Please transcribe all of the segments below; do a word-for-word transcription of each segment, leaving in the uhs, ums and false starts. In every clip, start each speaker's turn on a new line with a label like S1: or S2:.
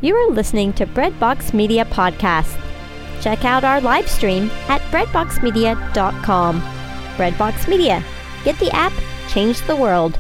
S1: You are listening to Breadbox Media Podcast. Check out our live stream at breadbox media dot com. Breadbox Media. Get the app, change the world.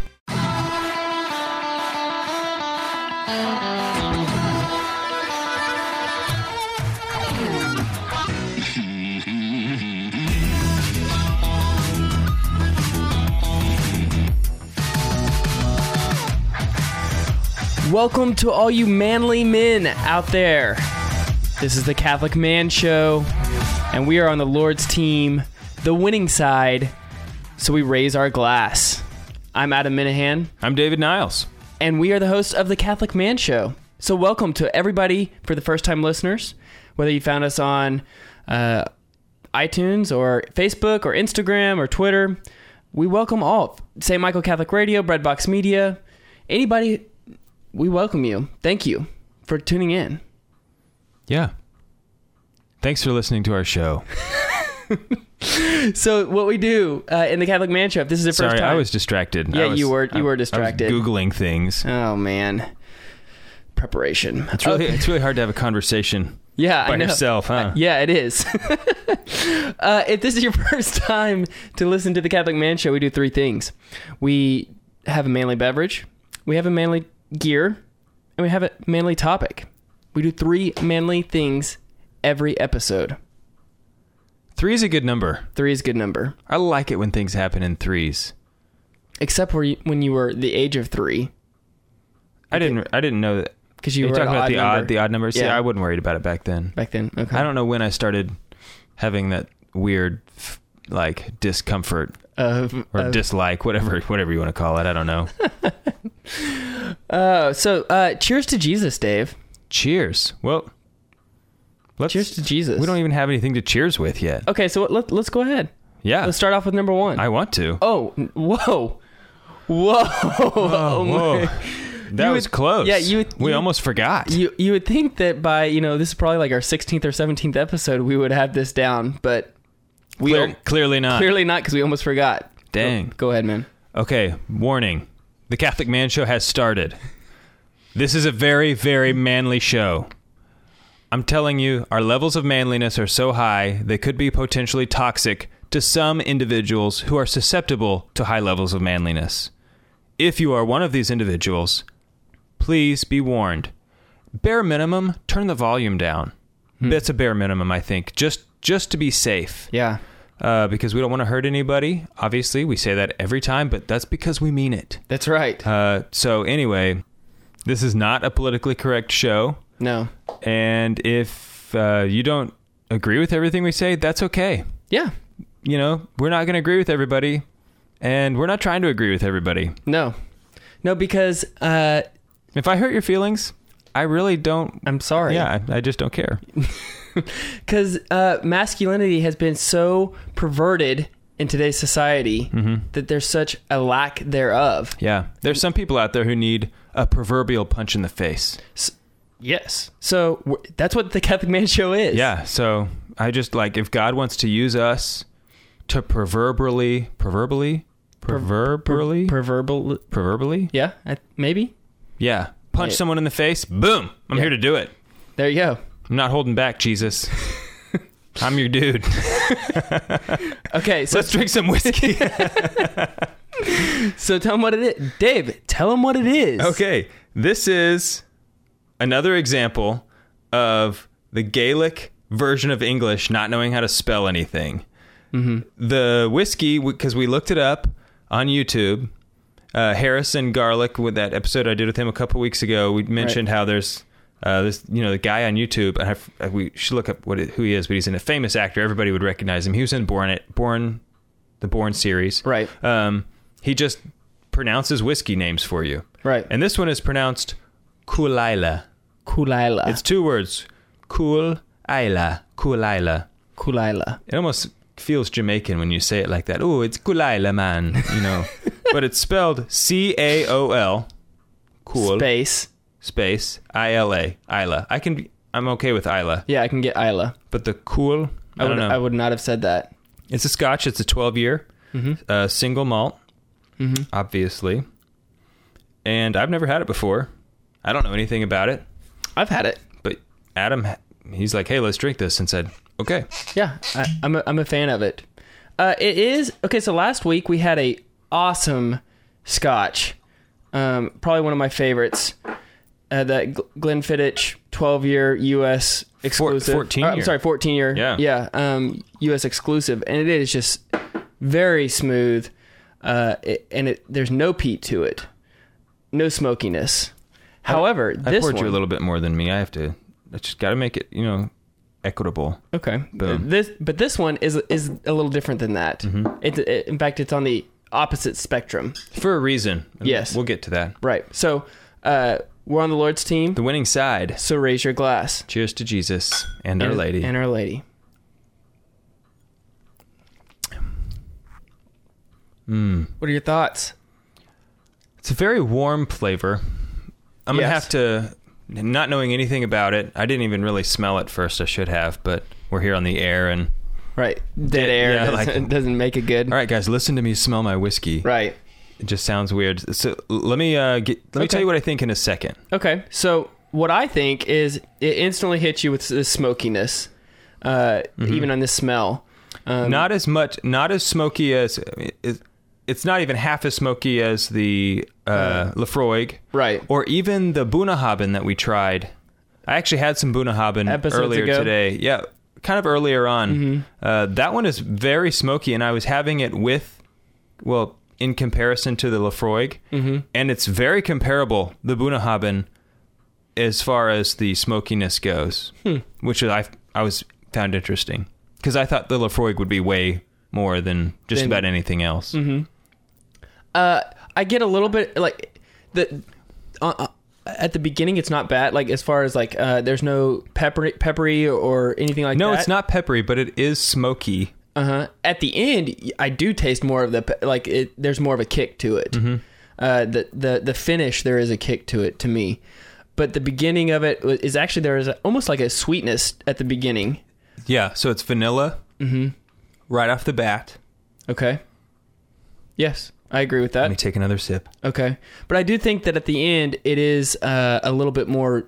S2: Welcome to all you manly men out there. This is the Catholic Man Show, and we are on the Lord's team, the winning side, so we raise our glass. I'm Adam Minahan.
S3: I'm David Niles.
S2: And we are the hosts of the Catholic Man Show. So welcome to everybody for the first-time listeners, whether you found us on uh, iTunes or Facebook or Instagram or Twitter. We welcome all. Saint Michael Catholic Radio, Breadbox Media, anybody. We welcome you. Thank you for tuning in.
S3: Yeah. Thanks for listening to our show.
S2: So what we do uh, in the Catholic Man Show, if this is the
S3: Sorry,
S2: first time.
S3: I was distracted.
S2: Yeah,
S3: I was,
S2: you were you
S3: I,
S2: were distracted.
S3: I was Googling things.
S2: Oh, man. Preparation.
S3: It's really
S2: Okay.
S3: it's really hard to have a conversation
S2: yeah,
S3: by
S2: I know.
S3: yourself, huh?
S2: Uh, yeah, it is. uh, if this is your first time to listen to the Catholic Man Show, we do three things. We have a manly beverage. We have a manly gear, and we have a manly topic. We do three manly things every episode.
S3: Three is a good number.
S2: Three is a good number.
S3: I like it when things happen in threes.
S2: Except where you, when you were the age of three.
S3: I didn't I didn't know that.
S2: Because you
S3: Are you
S2: were
S3: talking
S2: an
S3: about
S2: odd
S3: the
S2: number.
S3: odd the odd numbers?
S2: Yeah.
S3: Yeah, I wasn't worried about it back then.
S2: Back then, okay.
S3: I don't know when I started having that weird like discomfort
S2: Uh,
S3: or
S2: uh,
S3: dislike, whatever whatever you want to call it. I don't know.
S2: uh, so, uh, cheers to Jesus, Dave.
S3: Cheers. Well, let's,
S2: Cheers to Jesus.
S3: We don't even have anything to cheers with yet.
S2: Okay, so let, let's go ahead.
S3: Yeah.
S2: Let's start off with number one.
S3: I want to.
S2: Oh, n- whoa. Whoa. Oh,
S3: whoa.
S2: my.
S3: That
S2: You
S3: was
S2: would-
S3: close.
S2: yeah, you would-
S3: we
S2: you-
S3: almost forgot.
S2: You you would think that by, you know, this is probably like our sixteenth or seventeenth episode, we would have this down, but we
S3: Clear-
S2: al-
S3: clearly not.
S2: clearly not because we almost forgot.
S3: Dang.
S2: Go, go ahead, man.
S3: Okay, warning. The Catholic Man Show has started. This is a very, very manly show. I'm telling you, our levels of manliness are so high, they could be potentially toxic to some individuals who are susceptible to high levels of manliness. If you are one of these individuals, please be warned. Bare minimum, turn the volume down.
S2: Hmm.
S3: That's a bare minimum, I think, just just to be safe.
S2: Yeah.
S3: Uh, because we don't want to hurt anybody. Obviously, we say that every time, but that's because we mean it.
S2: That's right.
S3: Uh, so anyway, this is not a politically correct show.
S2: No.
S3: And if uh, you don't agree with everything we say, that's okay.
S2: Yeah.
S3: You know, we're not going to agree with everybody. And we're not trying to agree with everybody.
S2: No. No, because uh,
S3: If I hurt your feelings, I really don't.
S2: I'm sorry.
S3: Yeah, I, I just don't care.
S2: Because uh, masculinity has been so perverted in today's society
S3: Mm-hmm.
S2: that there's such a lack thereof.
S3: Yeah. There's some people out there who need a proverbial punch in the face.
S2: S- yes. So w- that's what the Catholic Man Show is.
S3: Yeah. So I just like, if God wants to use us to proverbially, proverbially, proverbially,
S2: Proverbial.
S3: proverbially,
S2: Yeah. I, maybe.
S3: yeah, punch
S2: Yeah.
S3: someone in the face. Boom! I'm
S2: Yeah.
S3: here to do it.
S2: There you go.
S3: I'm not holding back, Jesus. I'm your dude.
S2: Okay. So
S3: Let's drink some whiskey.
S2: so tell them what it is. Dave, tell them what it is.
S3: Okay, this is another example of the Gaelic version of English not knowing how to spell anything.
S2: Mm-hmm.
S3: The whiskey, because we looked it up on YouTube, uh, Harrison Garlic, with that episode I did with him a couple weeks ago, we mentioned how there's uh, this, you know, the guy on YouTube, and I, we should look up what it, who he is, but he's a famous actor. Everybody would recognize him. He was in Born, it, Born, the Born series.
S2: Right.
S3: Um, he just pronounces whiskey names for you.
S2: Right.
S3: And this one is pronounced Kulaila.
S2: Kulaila.
S3: It's two words. Kulaila. Kulaila.
S2: Kulaila.
S3: It almost feels Jamaican when you say it like that. Oh, it's Kulaila, man. You know. But it's spelled C A O L. Cool.
S2: Space.
S3: Space. I L A. Isla. I can. I'm okay with Isla.
S2: Yeah, I can get Isla.
S3: But the cool. I,
S2: I
S3: don't
S2: would,
S3: know.
S2: I would not have said that.
S3: It's a Scotch. It's a twelve year.
S2: Mm-hmm.
S3: Uh, single malt.
S2: Mm-hmm.
S3: Obviously. And I've never had it before. I don't know anything about it.
S2: I've had it.
S3: But Adam, he's like, hey, let's drink this, and said, okay.
S2: Yeah, I, I'm a, I'm a fan of it. Uh, it is okay. So last week we had a awesome Scotch, um, probably one of my favorites. Uh, that Gl- Glenfiddich twelve year U S exclusive.
S3: fourteen
S2: uh,
S3: year.
S2: I'm sorry, fourteen year.
S3: Yeah.
S2: Yeah. Um, U S exclusive. And it is just very smooth. Uh, it, and it, there's no peat to it. No smokiness. However,
S3: I
S2: this
S3: poured
S2: one,
S3: you a little bit more than me. I have to, I just got to make it, you know, equitable.
S2: Okay.
S3: Boom.
S2: This, but this one is is a little different than that. Mm-hmm. It, it, in fact, it's on the opposite spectrum.
S3: For a reason.
S2: Yes.
S3: We'll get to that.
S2: Right. So, uh, we're on the Lord's team.
S3: The winning side.
S2: So raise your glass.
S3: Cheers to Jesus and, Our
S2: And-
S3: Lady.
S2: And Our Lady.
S3: Mm.
S2: What are your thoughts?
S3: It's a very warm flavor. I'm going to
S2: Yes.
S3: have to, not knowing anything about it, I didn't even really smell it first. I should have, but we're here on the air. And
S2: Right. Dead air
S3: yeah,
S2: doesn't,
S3: like-
S2: doesn't make it good.
S3: all right, guys, listen to me smell my whiskey.
S2: Right.
S3: It just sounds weird. So let me uh, get, let me
S2: Okay.
S3: tell you what I think in a second.
S2: Okay. So what I think is it instantly hits you with the smokiness, uh,
S3: Mm-hmm.
S2: even on the smell. Um,
S3: Not as much, not as smoky as, it, it's not even half as smoky as the uh, Lafroig.
S2: Right.
S3: Or even the Bunnahabhain that we tried. I actually had some Bunnahabhain
S2: Episodes
S3: earlier
S2: ago?
S3: today. Yeah, kind of earlier on.
S2: Mm-hmm.
S3: Uh, that one is very smoky, and I was having it with, well, in comparison to the Lafroig,
S2: Mm-hmm.
S3: and it's very comparable, the Bunnahabhain, as far as the smokiness goes,
S2: Hmm.
S3: which I I was found interesting because I thought the Lafroig would be way more than just
S2: Then-
S3: about anything else.
S2: Mm-hmm. Uh, I get a little bit like the uh, uh, at the beginning. It's not bad. Like as far as like uh, there's no peppery, peppery or anything like
S3: No,
S2: that.
S3: it's not peppery, but it is smoky.
S2: Uh huh. At the end, I do taste more of the pe- like it. There's more of a kick to it.
S3: Mm-hmm.
S2: Uh, the the the finish there is a kick to it to me, but the beginning of it is actually there is a, almost like a sweetness at the beginning.
S3: Yeah, so it's vanilla
S2: Mm-hmm.
S3: right off the bat.
S2: Okay. Yes, I agree with
S3: Let
S2: that.
S3: me take another sip.
S2: Okay, but I do think that at the end it is uh, a little bit more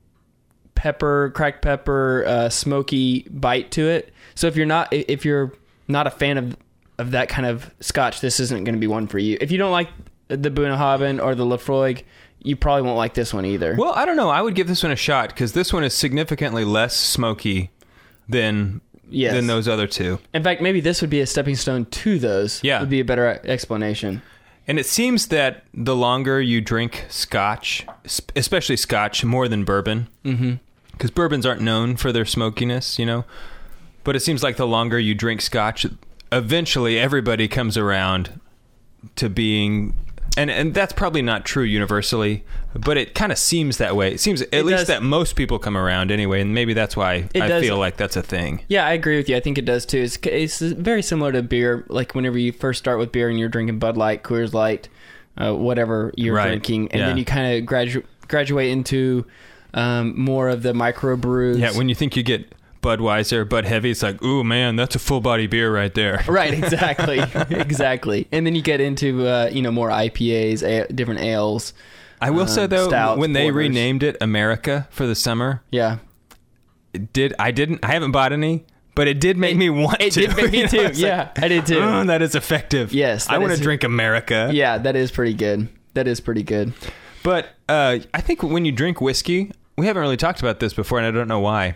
S2: pepper, cracked pepper, uh, smoky bite to it. So if you're not if you're not a fan of of that kind of Scotch, this isn't going to be one for you. If you don't like the Bunnahabhain or the Lafroig, you probably won't like this one either.
S3: Well, I don't know. I would give this one a shot because this one is significantly less smoky than
S2: Yes.
S3: than those other two.
S2: In fact, maybe this would be a stepping stone to those.
S3: Yeah.
S2: Would be a better explanation.
S3: And it seems that the longer you drink Scotch, sp- especially Scotch, more than bourbon,
S2: Mm-hmm.
S3: because bourbons aren't known for their smokiness, you know. But it seems like the longer you drink Scotch, eventually everybody comes around to being, and and that's probably not true universally, but it kind of seems that way. It seems at
S2: It
S3: least
S2: does.
S3: that most people come around anyway, and maybe that's why
S2: It
S3: I
S2: does.
S3: feel like that's a thing.
S2: Yeah, I agree with you. I think it does too. It's, it's very similar to beer. Like whenever you first start with beer and you're drinking Bud Light, Coors Light, uh, whatever you're
S3: Right.
S2: drinking, and
S3: Yeah.
S2: then you kind of gradu- graduate into um, more of the microbrews.
S3: Yeah, when you think you get Budweiser, Bud Heavy, it's like, ooh, man, that's a full body beer right there.
S2: Right, exactly, exactly. And then you get into uh, you know more I P As, a- different ales.
S3: I will
S2: um,
S3: say though,
S2: stouts,
S3: when they
S2: porters.
S3: renamed it America for the summer,
S2: Yeah,
S3: it did I didn't I haven't bought any, but it did make me want
S2: it
S3: to.
S2: did make me
S3: You know,
S2: too.
S3: it's like,
S2: Yeah, I did too.
S3: oh, that is effective.
S2: Yes,
S3: I
S2: that
S3: want
S2: is-
S3: to drink America.
S2: Yeah, that is pretty good. That is pretty good.
S3: But uh, I think when you drink whiskey, we haven't really talked about this before, and I don't know why.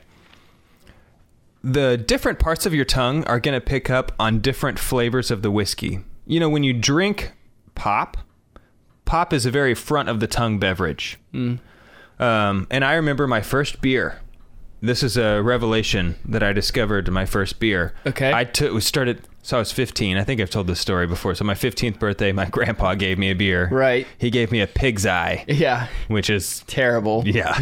S3: The different parts of your tongue are going to pick up on different flavors of the whiskey. You know, when you drink pop, pop is a very front of the tongue beverage.
S2: Mm.
S3: Um, and I remember my first beer. This is a revelation that I discovered in my first beer.
S2: Okay.
S3: I took was started. So I was fifteen. I think I've told this story before. So my fifteenth birthday, my grandpa gave me a beer.
S2: Right.
S3: He gave me a Pig's Eye,
S2: Yeah,
S3: which is
S2: terrible.
S3: yeah.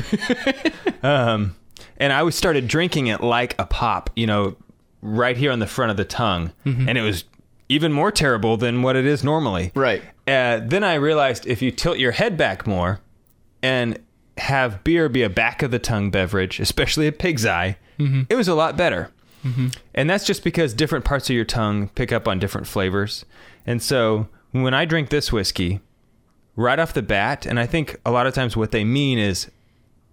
S3: um, and I was started drinking it like a pop, you know, right here on the front of the tongue, and it was even more terrible than what it is normally.
S2: Right.
S3: Uh, then I realized if you tilt your head back more and have beer be a back of the tongue beverage, especially a Pig's Eye, it was a lot better. Mm-hmm. And that's just because different parts of your tongue pick up on different flavors. And so when I drink this whiskey, right off the bat, and I think a lot of times what they mean is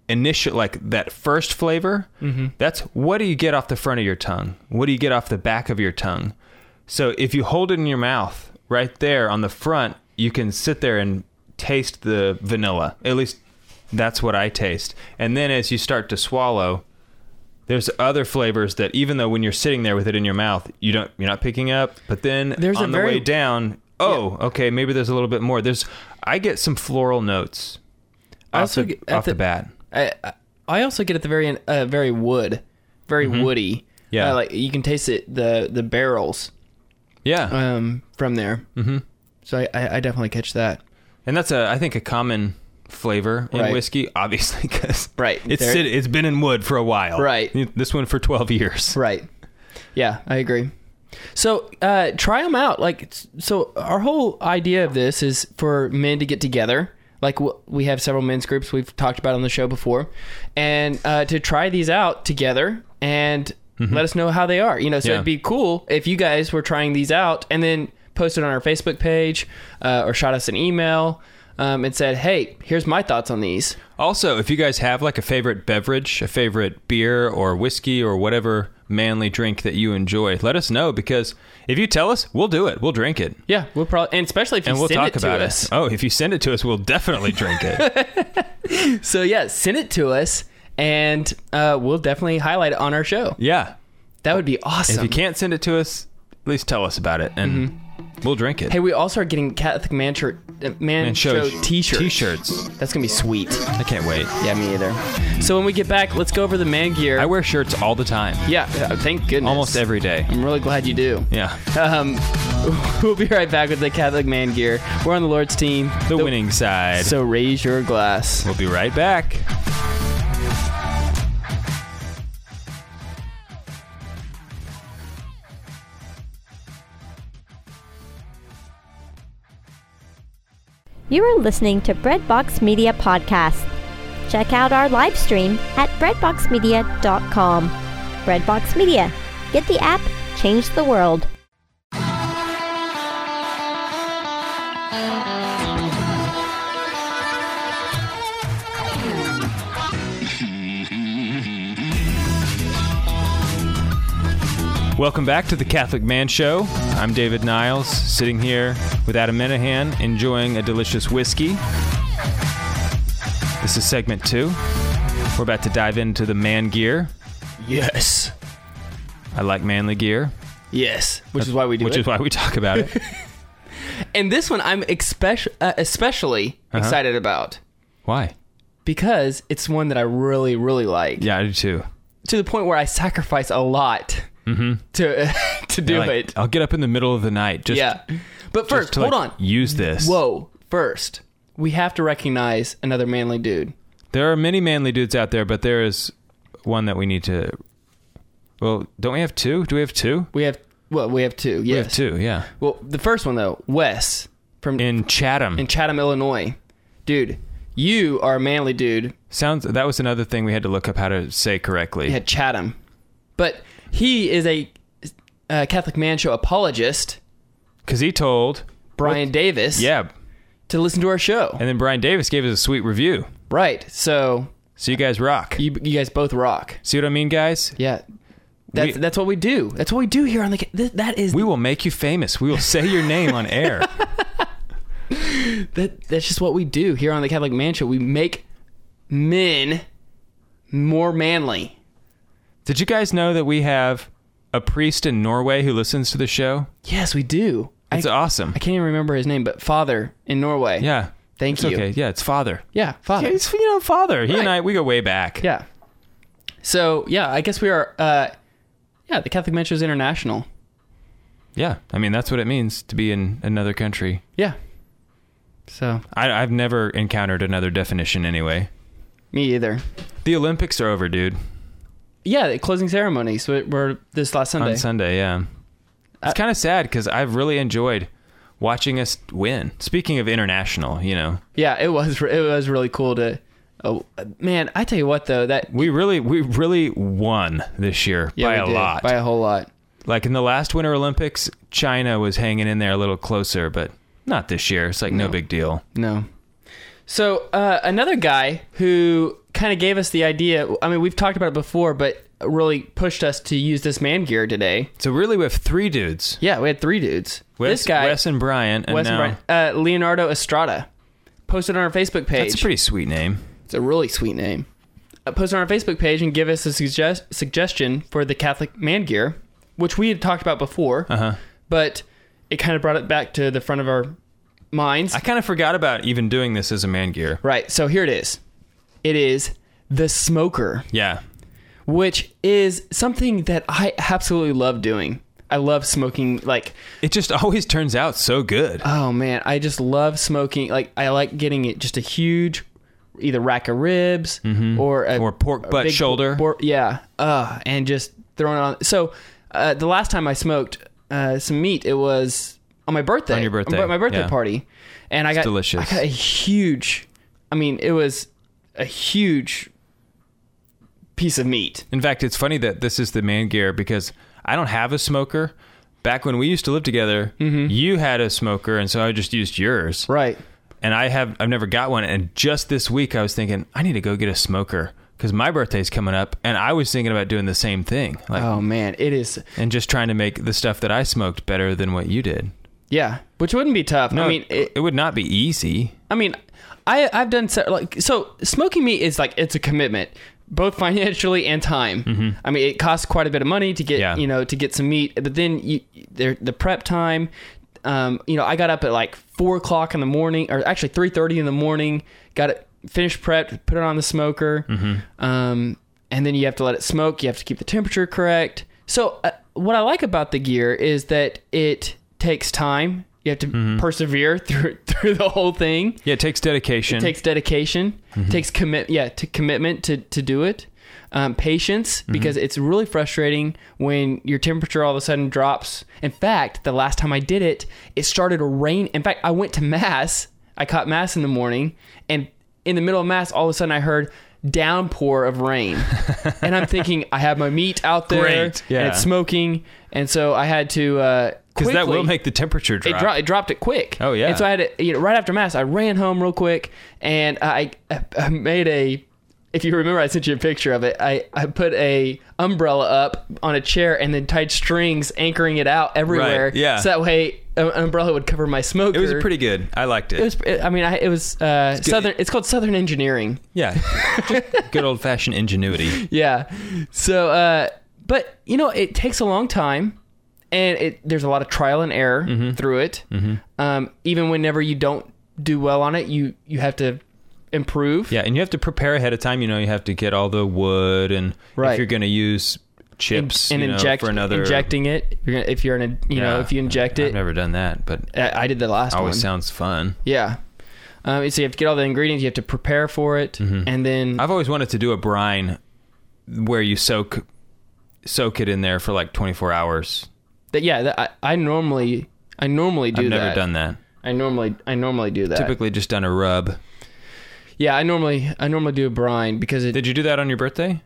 S3: initial, like that first flavor, mm-hmm. that's what do you get off the front of your tongue? What do you get off the back of your tongue? So if you hold it in your mouth right there on the front, you can sit there and taste the vanilla. At least that's what I taste. And then as you start to swallow, there's other flavors that even though when you're sitting there with it in your mouth, you don't, you're not picking up. But then
S2: there's
S3: on
S2: a
S3: the
S2: very,
S3: way down, oh,
S2: yeah.
S3: okay, maybe there's a little bit more. There's, I get some floral notes
S2: I
S3: off,
S2: also
S3: the,
S2: get
S3: off
S2: the,
S3: the bat.
S2: I I also get at the very end, uh, very wood, very
S3: Mm-hmm.
S2: woody.
S3: Yeah,
S2: uh, like you can taste it the the barrels.
S3: Yeah,
S2: Um, from there.
S3: mm-hmm.
S2: So I, I I definitely catch that.
S3: And that's a I think a common flavor in
S2: Right.
S3: whiskey, obviously, because
S2: Right.
S3: it's
S2: There-
S3: sit, it's been in wood for a while.
S2: Right.
S3: This one for twelve years.
S2: Right. Yeah, I agree. So uh, try them out. Like, so our whole idea of this is for men to get together. Like w- we have several men's groups we've talked about on the show before, and uh, to try these out together and mm-hmm. let us know how they are. You know, so
S3: Yeah.
S2: it'd be cool if you guys were trying these out and then post it on our Facebook page uh, or shot us an email um, and said, "Hey, here's my thoughts on these."
S3: Also, if you guys have like a favorite beverage, a favorite beer or whiskey or whatever manly drink that you enjoy, let us know, because if you tell us, we'll do it. We'll drink it.
S2: Yeah, we'll probably, and especially if you
S3: And we'll
S2: send
S3: talk
S2: it to
S3: about
S2: us.
S3: it. Oh, if you send it to us, we'll definitely drink it.
S2: So yeah, send it to us, and uh, we'll definitely highlight it on our show.
S3: Yeah.
S2: That would be awesome.
S3: If you can't send it to us, at least tell us about it, and mm-hmm. we'll drink it.
S2: Hey, we also are getting Catholic Man, shirt, uh, man,
S3: Man
S2: show,
S3: show
S2: t-shirts.
S3: T-shirts.
S2: That's gonna be sweet.
S3: I can't wait.
S2: Yeah, me either. So when we get back, let's go over the man gear.
S3: I wear shirts all the time.
S2: Yeah, uh, thank goodness.
S3: Almost every day.
S2: I'm really glad you do.
S3: Yeah.
S2: Um, we'll be right back with the Catholic Man gear. We're on the Lord's team,
S3: The, the winning side.
S2: So raise your glass.
S3: We'll be right back.
S1: You are listening to Breadbox Media Podcast. Check out our live stream at breadbox media dot com. Breadbox Media. Get the app, change the world.
S3: Welcome back to the Catholic Man Show. I'm David Niles, sitting here with Adam Menahan, enjoying a delicious whiskey. This is segment two. We're about to dive into the man gear.
S2: Yes.
S3: I like manly gear.
S2: Yes. Which is why we do
S3: Which
S2: it.
S3: is why we talk about it.
S2: And this one I'm expec- uh, especially
S3: Uh-huh.
S2: excited about
S3: Why?
S2: because it's one that I really, really like.
S3: Yeah, I do too.
S2: To the point where I sacrifice a lot
S3: Mm-hmm.
S2: to to do
S3: Yeah, like,
S2: it.
S3: I'll get up in the middle of the night. Just,
S2: yeah. But first,
S3: just to,
S2: hold
S3: like,
S2: on.
S3: Use this.
S2: Whoa. First, we have to recognize another manly dude.
S3: There are many manly dudes out there, but there is one that we need to... Well, don't we have two? Do we have two?
S2: We have, well, we have two. Yes.
S3: We have two, yeah.
S2: Well, the first one, though, Wes from
S3: In Chatham.
S2: in Chatham, Illinois. Dude, you are a manly dude.
S3: Sounds. That was another thing we had to look up how to say correctly.
S2: He had Chatham. But he is a uh, Catholic Man Show apologist,
S3: Because he told...
S2: Brian Davis,
S3: Yeah.
S2: to listen to our show.
S3: And then Brian Davis gave us a sweet review.
S2: Right. So
S3: So you guys rock.
S2: you, you guys both rock.
S3: See what I mean, guys?
S2: Yeah. That's,
S3: We-
S2: that's what we do. That's what we do here on the... Th- that is...
S3: We will make you famous. We will say your name on air.
S2: That that's just what we do here on the Catholic Man Show. We make men more manly.
S3: Did you guys know that we have a priest in Norway who listens to the show?
S2: Yes, we do.
S3: It's
S2: I,
S3: awesome.
S2: I can't even remember his name, but Father in Norway.
S3: Yeah.
S2: Thank
S3: It's
S2: you.
S3: okay. Yeah, it's Father.
S2: Yeah, Father.
S3: Yeah, it's, you know, Father. He
S2: Right.
S3: and I, we go way back.
S2: Yeah. So, yeah, I guess we are, uh, yeah, the Catholic Man Show is international.
S3: Yeah. I mean, that's what it means to be in another country.
S2: Yeah. So,
S3: I, I've never encountered another definition anyway.
S2: me either.
S3: The Olympics are over, dude.
S2: Yeah, the closing ceremony. So, it, we're this last Sunday.
S3: On Sunday, yeah. It's
S2: Uh,
S3: kind of sad because I've really enjoyed watching us win. Speaking of international, you know,
S2: Yeah, it was, it was really cool to, oh, man, I tell you what, though, that,
S3: we really, we really won this year
S2: yeah,
S3: by
S2: we
S3: a
S2: did,
S3: lot.
S2: By a whole lot.
S3: Like in the last Winter Olympics, China was hanging in there a little closer, but not this year. It's like no,
S2: No.
S3: big deal.
S2: No. So uh, another guy who kind of gave us the idea, I mean, we've talked about it before, but really pushed us to use this man gear today.
S3: So really we have three dudes.
S2: Yeah, we had three dudes.
S3: Wes,
S2: this guy,
S3: Wes and Brian. And
S2: Wes
S3: now,
S2: and Brian, uh, Leonardo Estrada, posted on our Facebook page.
S3: That's a pretty sweet name.
S2: It's a really sweet name. Uh, posted on our Facebook page and give us a suggest- suggestion for the Catholic man gear, which we had talked about before,
S3: Uh-huh.
S2: but it kind of brought it back to the front of our minds.
S3: I kind of forgot about even doing this as a man gear.
S2: Right, so here it is. It is the smoker,
S3: Yeah.
S2: which is something that I absolutely love doing. I love smoking, like,
S3: It just always turns out so good.
S2: oh man, I just love smoking. Like, I like getting it just a huge, either rack of ribs or a,
S3: Or pork
S2: a
S3: butt
S2: big
S3: shoulder.
S2: por- yeah, uh, and just throwing it on. So, uh, the last time I smoked uh, some meat, it was on my birthday.
S3: On your birthday,
S2: my birthday
S3: yeah.
S2: party, and I
S3: It's
S2: got
S3: delicious.
S2: I got a huge. I mean, it was a huge piece of meat.
S3: In fact, it's funny that this is the man gear because I don't have a smoker. Back when we used to live together, you had a smoker, and so I just used yours.
S2: Right.
S3: And I have I've never got one. And just this week, I was thinking I need to go get a smoker because my birthday's coming up, and I was thinking about doing the same thing, like,
S2: Oh man, it is.
S3: and just trying to make the stuff that I smoked better than what you did.
S2: Yeah, which wouldn't be tough.
S3: No,
S2: I mean,
S3: it,
S2: it,
S3: would not be easy.
S2: I mean, I I've done so, like so. Smoking meat is like it's a commitment, both financially and time. I mean, it costs quite a bit of money to get
S3: Yeah.
S2: you know to get some meat, but then you there the prep time. Um, you know, I got up at like four o'clock in the morning, or actually three thirty in the morning. Got it finished prepped, put it on the smoker, um, and then you have to let it smoke. You have to keep the temperature correct. So uh, what I like about the gear is that it takes time. You have to persevere through through the whole thing.
S3: Yeah, it takes dedication.
S2: It takes dedication. It takes commit. Yeah, to commitment to to do it. Um, patience, because it's really frustrating when your temperature all of a sudden drops. In fact, the last time I did it, it started to rain. In fact, I went to mass. I caught mass in the morning, and in the middle of mass, all of a sudden I heard downpour of rain, and I'm thinking I have my meat out there,
S3: Great, yeah.
S2: and it's smoking, and so I had to uh,
S3: because that will
S2: quickly-
S3: make the temperature drop.
S2: it, dro- it dropped it quick.
S3: Oh, yeah.
S2: And so I had to, you know, right after mass, I ran home real quick, and I, I made a. If you remember, I sent you a picture of it. I, I put a umbrella up on a chair and then tied strings anchoring it out everywhere.
S3: Right, yeah.
S2: So that way, an umbrella would cover my smoker.
S3: It was pretty good. I liked it.
S2: It was. I mean, I, it was uh,
S3: good.
S2: southern. It's called Southern Engineering.
S3: yeah, just good old fashioned ingenuity.
S2: Yeah. So, uh, but you know, it takes a long time, and it there's a lot of trial and error
S3: Mm-hmm.
S2: through it. Um, even whenever you don't do well on it, you you have to improve.
S3: Yeah, and you have to prepare ahead of time. You know, you have to get all the wood, and
S2: Right.
S3: if you're going to use chips
S2: and, and
S3: you know,
S2: inject
S3: for another,
S2: injecting it. You're gonna, if you're in a you know
S3: Yeah,
S2: if you inject
S3: I've
S2: it.
S3: never done that, but
S2: I, I did the last
S3: always
S2: one.
S3: sounds fun.
S2: Yeah. Um, so you have to get all the ingredients. You have to prepare for it,
S3: Mm-hmm.
S2: and then
S3: I've always wanted to do a brine where you soak soak it in there for like twenty-four hours.
S2: that, yeah. That, I, I normally I normally do
S3: I've
S2: that.
S3: never done that.
S2: I normally I normally do that.
S3: Typically just done a rub.
S2: Yeah, I normally I normally do a brine because it.
S3: Did you do that on your birthday?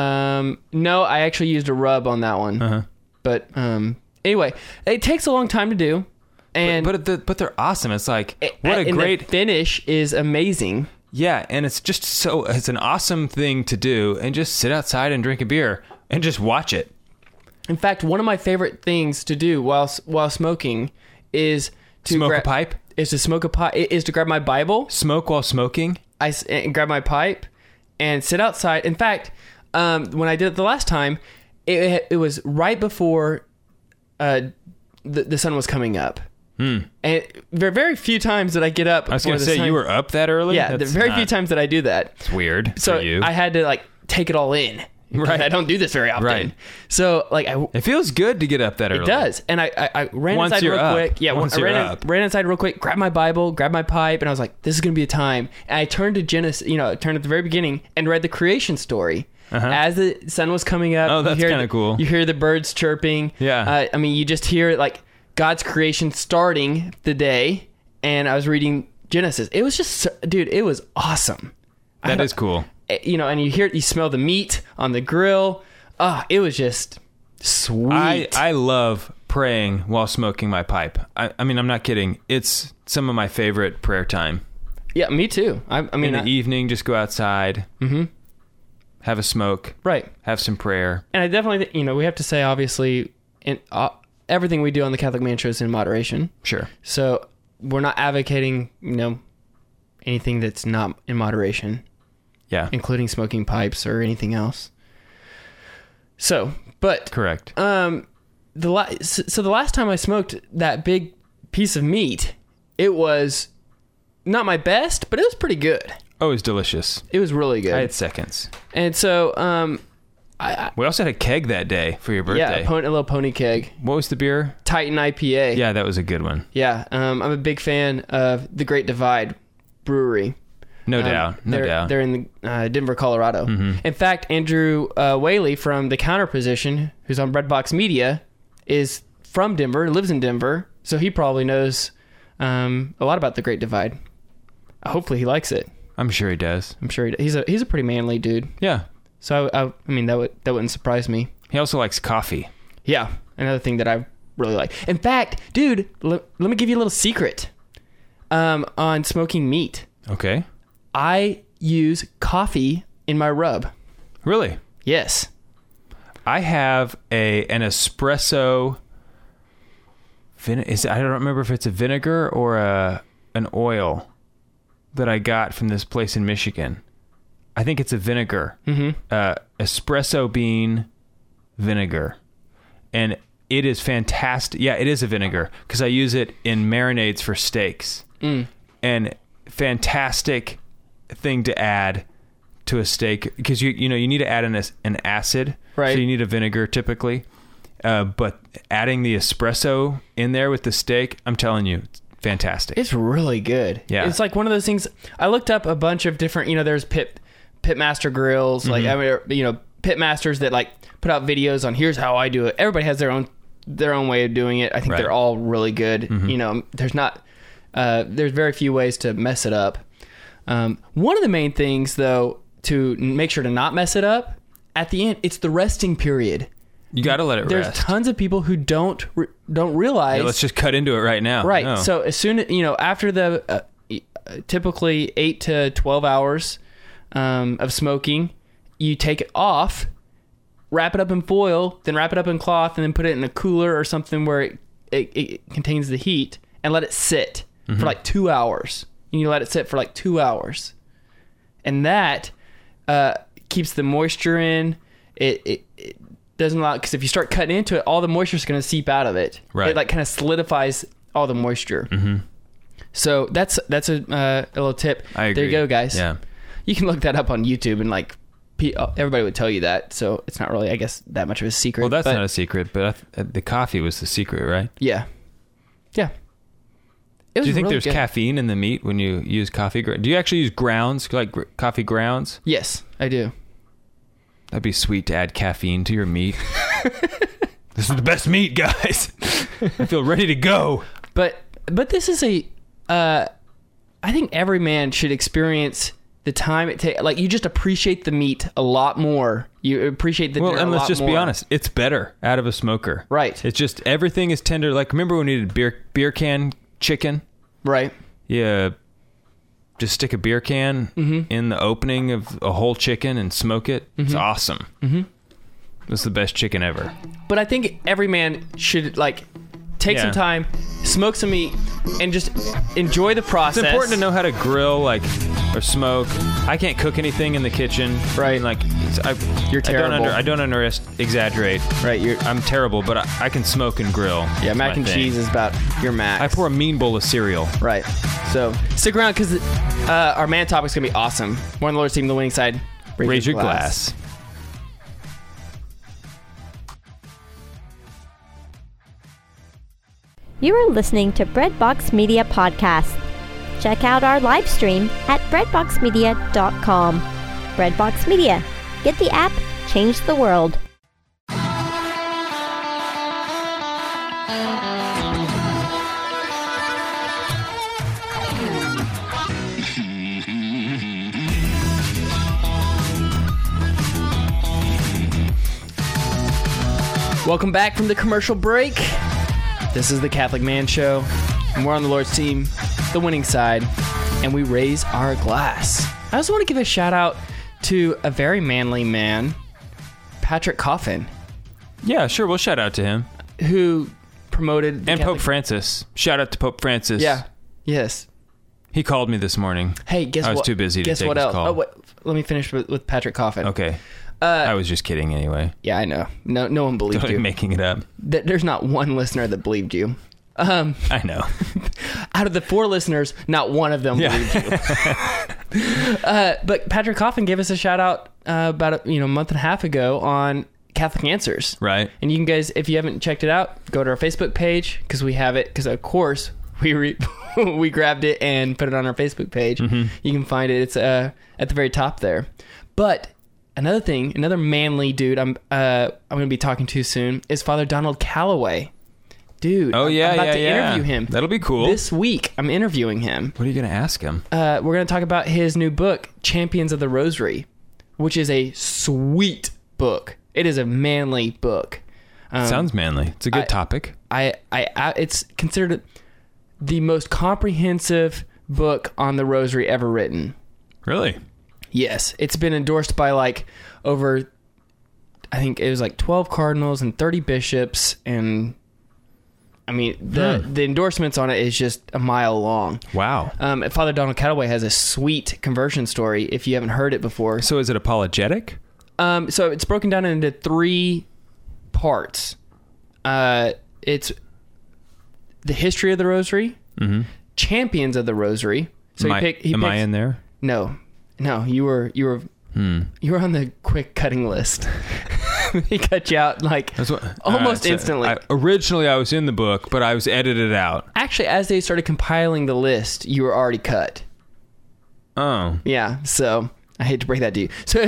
S2: Um, no, I actually used a rub on that one.
S3: Uh-huh.
S2: But um, anyway, it takes a long time to do, and
S3: but the, but they're awesome. It's like
S2: it-
S3: what a
S2: and the
S3: great
S2: finish is amazing.
S3: yeah, and it's just so it's an awesome thing to do, and just sit outside and drink a beer and just watch it.
S2: In fact, one of my favorite things to do while while smoking is to
S3: Smoke
S2: gra-
S3: a pipe.
S2: Is to smoke a pipe. Is to grab my Bible.
S3: Smoke while smoking.
S2: I s- and grab my pipe and sit outside. In fact, um, when I did it the last time, it it was right before uh, the the sun was coming up.
S3: Hmm.
S2: And there are very few times that I get up.
S3: I was
S2: before
S3: going to
S2: the
S3: say
S2: sun-
S3: you were up that early.
S2: Yeah,
S3: That's
S2: the very
S3: not-
S2: few times that I do that.
S3: It's weird
S2: So
S3: for you.
S2: I had to like take it all in.
S3: Right.
S2: I don't do this very often.
S3: Right.
S2: So like I.
S3: It feels good to get up that early.
S2: It does, and I, I, I ran
S3: Once
S2: inside
S3: you're
S2: real
S3: up.
S2: quick. Yeah,
S3: Once
S2: I ran,
S3: you're
S2: in-
S3: up.
S2: ran inside real quick, grabbed my Bible, grabbed my pipe, and I was like, "This is gonna be the time." And I turned to Genesis, you know, turned at the very beginning and read the creation story.
S3: Uh-huh.
S2: As the sun was coming up,
S3: Oh,
S2: you
S3: that's
S2: hear
S3: kinda
S2: the-
S3: cool.
S2: You hear the birds chirping.
S3: Yeah.
S2: uh, I mean, you just hear like God's creation starting the day, and I was reading Genesis. It was just, so- dude, it was awesome. I
S3: That
S2: don't-
S3: is cool.
S2: You know, and you hear, you smell the meat on the grill. Ah, it was just sweet.
S3: I, I love praying while smoking my pipe. I, I mean, I'm not kidding. It's some of my favorite prayer time.
S2: Yeah, me too. I, I mean,
S3: in the
S2: I,
S3: evening, just go outside,
S2: mm-hmm.
S3: have a smoke,
S2: right,
S3: have some prayer.
S2: and I definitely, you know, we have to say obviously, in uh, everything we do on the Catholic Man Show is in moderation.
S3: Sure.
S2: So we're not advocating, you know, anything that's not in moderation,
S3: Yeah.
S2: including smoking pipes or anything else. So, but
S3: Correct.
S2: um, the la- so, so the last time I smoked that big piece of meat, it was not my best, but it was pretty good.
S3: Oh, it was delicious.
S2: It was really good.
S3: I had seconds.
S2: And so, um, I, I
S3: We also had a keg that day for your birthday.
S2: yeah, pon- a little pony keg,
S3: What was the beer?
S2: Titan I P A.
S3: Yeah, that was a good one.
S2: Yeah, um, I'm a big fan of the Great Divide Brewery.
S3: No
S2: Um,
S3: doubt. No
S2: they're,
S3: doubt.
S2: They're in the, uh, Denver, Colorado.
S3: Mhm.
S2: In fact, Andrew uh, Whaley from The Counter Position, who's on Breadbox Media, is from Denver, lives in Denver, so he probably knows um, a lot about the Great Divide. Hopefully, he likes it.
S3: I'm sure he does.
S2: I'm sure he, he's a he's a pretty manly dude.
S3: Yeah.
S2: So I, I, I mean that would that wouldn't surprise me.
S3: He also likes coffee.
S2: Yeah, another thing that I really like. In fact, dude, l- let me give you a little secret um, on smoking meat.
S3: Okay.
S2: I use coffee in my rub.
S3: Really?
S2: Yes.
S3: I have a an espresso. Vin- is I don't remember if it's a vinegar or a an oil that I got from this place in Michigan. I think it's a vinegar.
S2: Mm-hmm.
S3: Uh, espresso bean vinegar, and it is fantastic. Yeah, it is a vinegar because I use it in marinades for steaks.
S2: Mm.
S3: And fantastic thing to add to a steak because you you know you need to add an an acid,
S2: right?
S3: So you need a vinegar typically, uh, but adding the espresso in there with the steak, I'm telling you, it's fantastic.
S2: It's really good.
S3: Yeah.
S2: It's like one of those things. I looked up a bunch of different, you know, there's pit pitmaster grills,
S3: Mm-hmm.
S2: like I mean, you know, pitmasters that like put out videos on here's how I do it. Everybody has their own their own way of doing it. I think
S3: Right.
S2: they're all really good.
S3: Mm-hmm.
S2: You know, there's not uh, there's very few ways to mess it up. Um, one of the main things, though, to make sure to not mess it up at the end, it's the resting period.
S3: You got to let it
S2: There's
S3: rest.
S2: tons of people who don't re- don't realize.
S3: Yeah, let's just cut into it right now.
S2: Right.
S3: No.
S2: So as soon you know after the uh, e- typically eight to twelve hours um, of smoking, you take it off, wrap it up in foil, then wrap it up in cloth, and then put it in a cooler or something where it it, it contains the heat, and let it sit
S3: Mm-hmm.
S2: for like two hours. And you let it sit for like two hours, and that uh, keeps the moisture in. It it, it doesn't allow, because if you start cutting into it, all the moisture is going to seep out of it.
S3: Right.
S2: It like kind of solidifies all the moisture.
S3: Mm-hmm.
S2: So that's that's a, uh, a little tip.
S3: I agree.
S2: There you go, guys.
S3: Yeah.
S2: You can look that up on YouTube, and like pe- everybody would tell you that. So it's not really, I guess, that much of a secret.
S3: Well, that's
S2: but
S3: not a secret, but I th- the coffee was the secret, right?
S2: yeah, yeah. It was
S3: Do you think
S2: really
S3: there's
S2: good.
S3: caffeine in the meat when you use coffee? gr- Do you actually use grounds, like gr- coffee grounds?
S2: Yes, I do.
S3: That'd be sweet to add caffeine to your meat. This is the best meat, guys. I feel ready to go.
S2: But but this is a, uh, I think every man should experience the time it takes. Like, you just appreciate the meat a lot more. You appreciate the
S3: Well,
S2: dinner
S3: and
S2: a
S3: let's
S2: lot
S3: just be
S2: more.
S3: honest. It's better out of a smoker.
S2: Right.
S3: It's just everything is tender. Like, remember when we did beer beer can chicken?
S2: Right.
S3: Yeah. Just stick a beer can
S2: Mm-hmm.
S3: in the opening of a whole chicken and smoke it. It's awesome.
S2: Mm-hmm.
S3: It's the best chicken ever.
S2: But I think every man should like take
S3: Yeah.
S2: some time, smoke some meat, and just enjoy the process.
S3: It's important to know how to grill, like, or smoke. I can't cook anything in the kitchen.
S2: Right.
S3: Like, it's, I,
S2: You're
S3: I don't
S2: terrible.
S3: under, I don't under exaggerate.
S2: Right. You're,
S3: I'm terrible, but I, I can smoke and grill.
S2: yeah,
S3: That's
S2: mac
S3: my
S2: and
S3: thing.
S2: cheese is about your max.
S3: I pour a mean bowl of cereal.
S2: Right. So stick around, because uh, our man topic's gonna be awesome. More on the Lord's team, the winning side.
S3: Raise your glass.
S1: You are listening to Breadbox Media Podcast. Check out our live stream at breadbox media dot com. Breadbox Media. Get the app, change the world.
S2: Welcome back from the commercial break. This is the Catholic Man Show, and we're on the Lord's team, the winning side. and we raise our glass. I also want to give a shout out to a very manly man, Patrick Coffin,
S3: Yeah, sure. We'll shout out to him.
S2: who promoted the
S3: And
S2: Catholic-
S3: Pope Francis. Shout out to Pope Francis.
S2: Yeah. Yes.
S3: He called me this morning.
S2: Hey, guess
S3: I was
S2: what?
S3: too busy to
S2: guess
S3: take
S2: what
S3: his
S2: else?
S3: call.
S2: Oh, wait. Let me finish with, with Patrick Coffin.
S3: Okay.
S2: Uh,
S3: I was just kidding anyway.
S2: yeah, I know. No, no one believed
S3: Totally
S2: you.
S3: making it up.
S2: Th- There's not one listener that believed you. Um,
S3: I know.
S2: out of the four listeners, not one of them
S3: Yeah.
S2: believed you. uh, but Patrick Coffin gave us a shout out uh, about a, you know a month and a half ago on Catholic Answers.
S3: Right.
S2: And you can guys, if you haven't checked it out, go to our Facebook page because we have it. Because of course we re- we grabbed it and put it on our Facebook page.
S3: Mm-hmm.
S2: You can find it. It's uh, at the very top there. But another thing, another manly dude I'm uh, I'm going to be talking to soon is Father Donald Calloway. Dude,
S3: Oh,
S2: I'm-
S3: yeah,
S2: I'm about
S3: yeah,
S2: to
S3: yeah.
S2: interview him.
S3: That'll be cool.
S2: This week, I'm interviewing him.
S3: What are you going to ask him?
S2: Uh, we're going to talk about his new book, Champions of the Rosary, which is a sweet book. It is a manly book. Um,
S3: Sounds manly. It's a good
S2: I-
S3: topic.
S2: I, I, I, it's considered the most comprehensive book on the Rosary ever written.
S3: Really?
S2: Yes, it's been endorsed by like over, I think it was like twelve cardinals and thirty bishops, and I mean the
S3: Hmm.
S2: the endorsements on it is just a mile long.
S3: Wow.
S2: Um, and Father Donald Calloway has a sweet conversion story. If you haven't heard it before,
S3: So is it apologetic?
S2: um, so it's broken down into three parts. Uh, it's the history of the Rosary,
S3: Mm-hmm.
S2: champions of the Rosary. So
S3: am
S2: he
S3: I,
S2: pick, he
S3: am I
S2: picks-
S3: in there?
S2: No, no, you were you were
S3: Hmm.
S2: you were on the quick cutting list. He cut you out like
S3: That's what,
S2: almost
S3: All right, so
S2: instantly.
S3: I, originally, I was in the book, but I was edited out.
S2: Actually, as they started compiling the list, you were already cut.
S3: Oh.
S2: Yeah, so I hate to break that to you. So,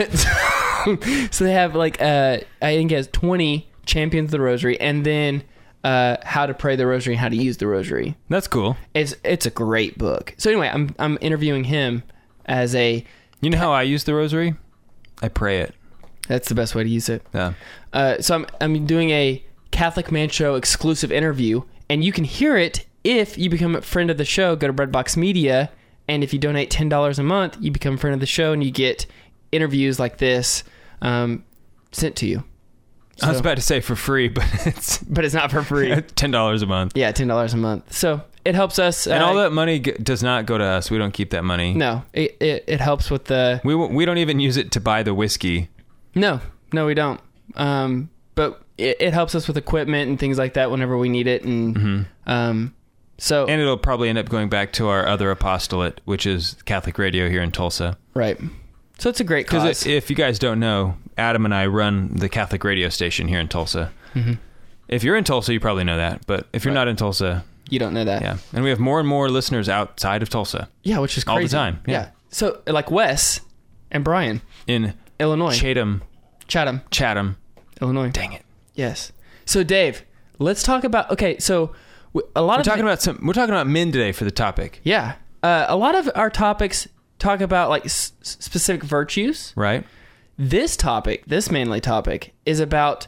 S2: so they have like uh, I think it has twenty champions of the Rosary, and then uh, how to pray the Rosary and how to use the Rosary.
S3: That's cool.
S2: It's it's a great book. So anyway, I'm I'm interviewing him as a.
S3: You know how I use the rosary? I pray it.
S2: That's the best way to use it.
S3: Yeah.
S2: Uh, so I'm I'm doing a Catholic Man Show exclusive interview, and you can hear it if you become a friend of the show. Go to Breadbox Media, and if you donate ten dollars a month, you become a friend of the show, and you get interviews like this um, sent to you.
S3: I was
S2: So-
S3: about to say for free, but it's
S2: but it's not for free.
S3: ten dollars a month.
S2: Yeah, ten dollars a month. So it helps us.
S3: And
S2: uh,
S3: all that money g- does not go to us. We don't keep that money.
S2: No, it, it it helps with the.
S3: We w- we don't even use it to buy the whiskey.
S2: No, no, we don't. Um, but it, it helps us with equipment and things like that whenever we need it, and
S3: Mhm.
S2: um, so
S3: And it'll probably end up going back to our other apostolate, which is Catholic Radio here in Tulsa.
S2: right. So it's a great
S3: Because
S2: cause.
S3: if you guys don't know, Adam and I run the Catholic radio station here in Tulsa.
S2: Mhm.
S3: If you're in Tulsa, you probably know that. But if you're
S2: Right.
S3: not in Tulsa,
S2: You don't know that.
S3: yeah. And we have more and more listeners outside of Tulsa.
S2: Yeah, which is
S3: All the
S2: crazy.
S3: time, yeah.
S2: So like Wes and Brian,
S3: In
S2: Illinois,
S3: Chatham,
S2: Chatham,
S3: Chatham.
S2: Illinois.
S3: Dang it.
S2: Yes. So Dave, let's talk about. Okay, so w- a lot
S3: We're
S2: of
S3: talking about some. We're talking about men today for the topic,
S2: yeah, uh, a lot of our topics talk about like s- specific virtues.
S3: right?
S2: This topic, this manly topic, is about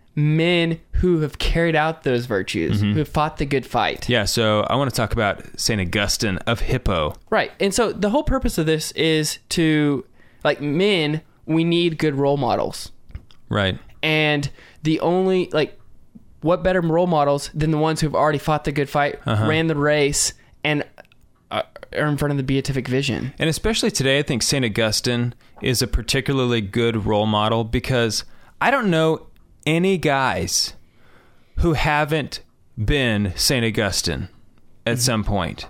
S2: men who have carried out those virtues, who have fought the good fight.
S3: Yeah. So I want to talk about Saint Augustine of Hippo.
S2: Right. And so the whole purpose of this is to, like, men, we need good role models.
S3: Right.
S2: And the only, like, what better role models than the ones who've already fought the good fight,
S3: Uh-huh.
S2: ran the race, and uh, are in front of the beatific vision?
S3: And especially today, I think Saint Augustine is a particularly good role model because I don't know any guys who haven't been Saint Augustine at some point.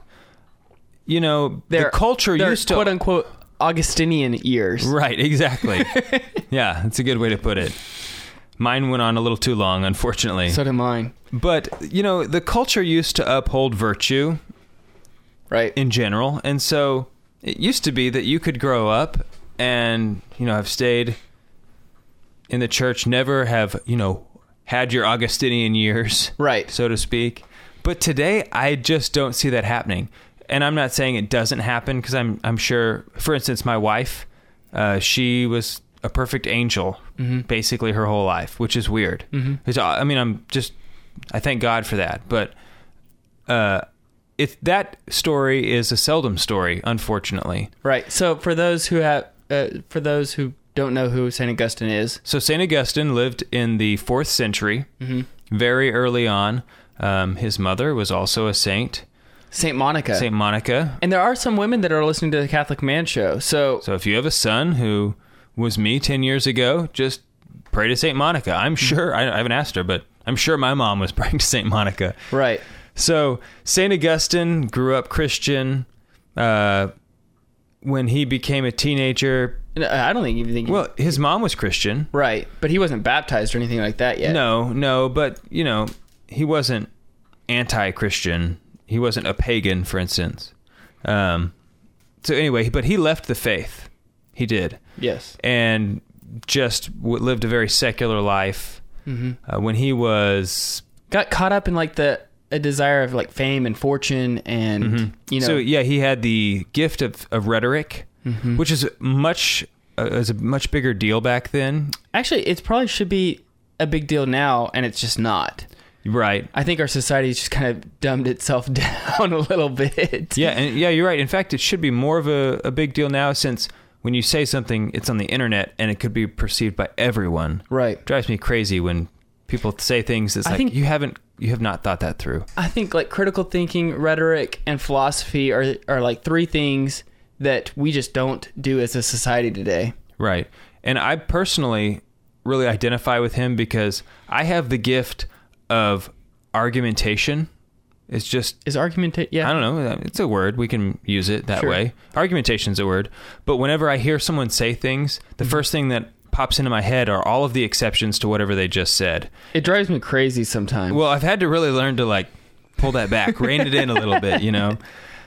S3: You know,
S2: Their-
S3: the culture
S2: their
S3: used to...
S2: quote unquote Augustinian years.
S3: Right, exactly. Yeah, that's a good way to put it. Mine went on a little too long, unfortunately.
S2: So did mine.
S3: But, you know, the culture used to uphold virtue
S2: Right.
S3: in general. And so it used to be that you could grow up and, you know, have stayed in the church, never have, you know, had your Augustinian years,
S2: Right.
S3: so to speak. But today, I just don't see that happening. And I'm not saying it doesn't happen because I'm, I'm sure, for instance, my wife, uh, she was a perfect angel
S2: Mm-hmm.
S3: basically her whole life, which is weird.
S2: Mhm.
S3: It's- I mean, I'm just, I thank God for that. But uh, it that story is a seldom story, unfortunately.
S2: Right. So for those who have, uh, for those who don't know who Saint Augustine is,
S3: so Saint Augustine lived in the fourth century,
S2: mm-hmm.
S3: very early on. Um, his mother was also a saint,
S2: Saint Monica.
S3: Saint Monica.
S2: And there are some women that are listening to the Catholic Man Show. So,
S3: so if you have a son who was me ten years ago, just pray to Saint Monica. I'm sure, I, I haven't asked her, but I'm sure my mom was praying to Saint Monica.
S2: Right.
S3: So Saint Augustine grew up Christian. Uh, when he became a teenager,
S2: I don't think you think.
S3: Well, his mom was Christian.
S2: Right. But he wasn't baptized or anything like that yet.
S3: No, no, but, you know, he wasn't anti-Christian. He wasn't a pagan, for instance. Um, so anyway, but he left the faith. He did.
S2: Yes.
S3: And just w- lived a very secular life.
S2: Mm-hmm.
S3: Uh, when he was...
S2: Got caught up in like the a desire of like fame and fortune and,
S3: mm-hmm.
S2: you know.
S3: So yeah, he had the gift of, of rhetoric,
S2: mm-hmm.
S3: which is much, uh, is a much bigger deal back then.
S2: Actually, it probably should be a big deal now, and it's just not.
S3: Right.
S2: I think our society just kind of dumbed itself down a little bit.
S3: Yeah, and yeah, you're right. In fact, it should be more of a, a big deal now, since when you say something, it's on the internet and it could be perceived by everyone.
S2: Right.
S3: It drives me crazy when people say things that's
S2: I
S3: like,
S2: think,
S3: you haven't, you have not thought that through.
S2: I think like critical thinking, rhetoric, and philosophy are are like three things that we just don't do as a society today.
S3: Right. And I personally really identify with him because I have the gift of argumentation. It's just...
S2: Is argumentation... Yeah.
S3: I don't know. It's a word. We can use it that
S2: Sure.
S3: way. Argumentation's a word. But whenever I hear someone say things, the mm-hmm. first thing that pops into my head are all of the exceptions to whatever they just said.
S2: It drives me crazy sometimes.
S3: Well, I've had to really learn to like pull that back, rein it in a little bit, you know.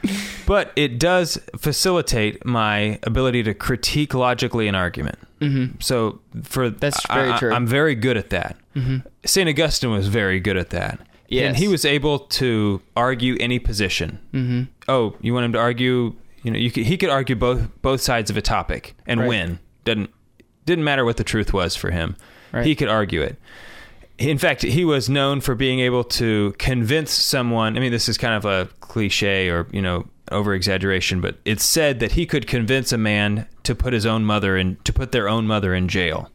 S3: But it does facilitate my ability to critique logically an argument.
S2: Mm-hmm.
S3: So for
S2: that's very
S3: I,
S2: true.
S3: I, I'm very good at that.
S2: Mm-hmm.
S3: Saint Augustine was very good at that.
S2: Yes.
S3: And he was able to argue any position.
S2: Mm-hmm.
S3: Oh, you want him to argue? You know, you could, he could argue both both sides of a topic and
S2: right.
S3: win. Didn't didn't matter what the truth was for him.
S2: Right.
S3: He could argue it. In fact, he was known for being able to convince someone. I mean, this is kind of a cliche or, you know, over exaggeration, but it's said that he could convince a man to put his own mother in to put their own mother in jail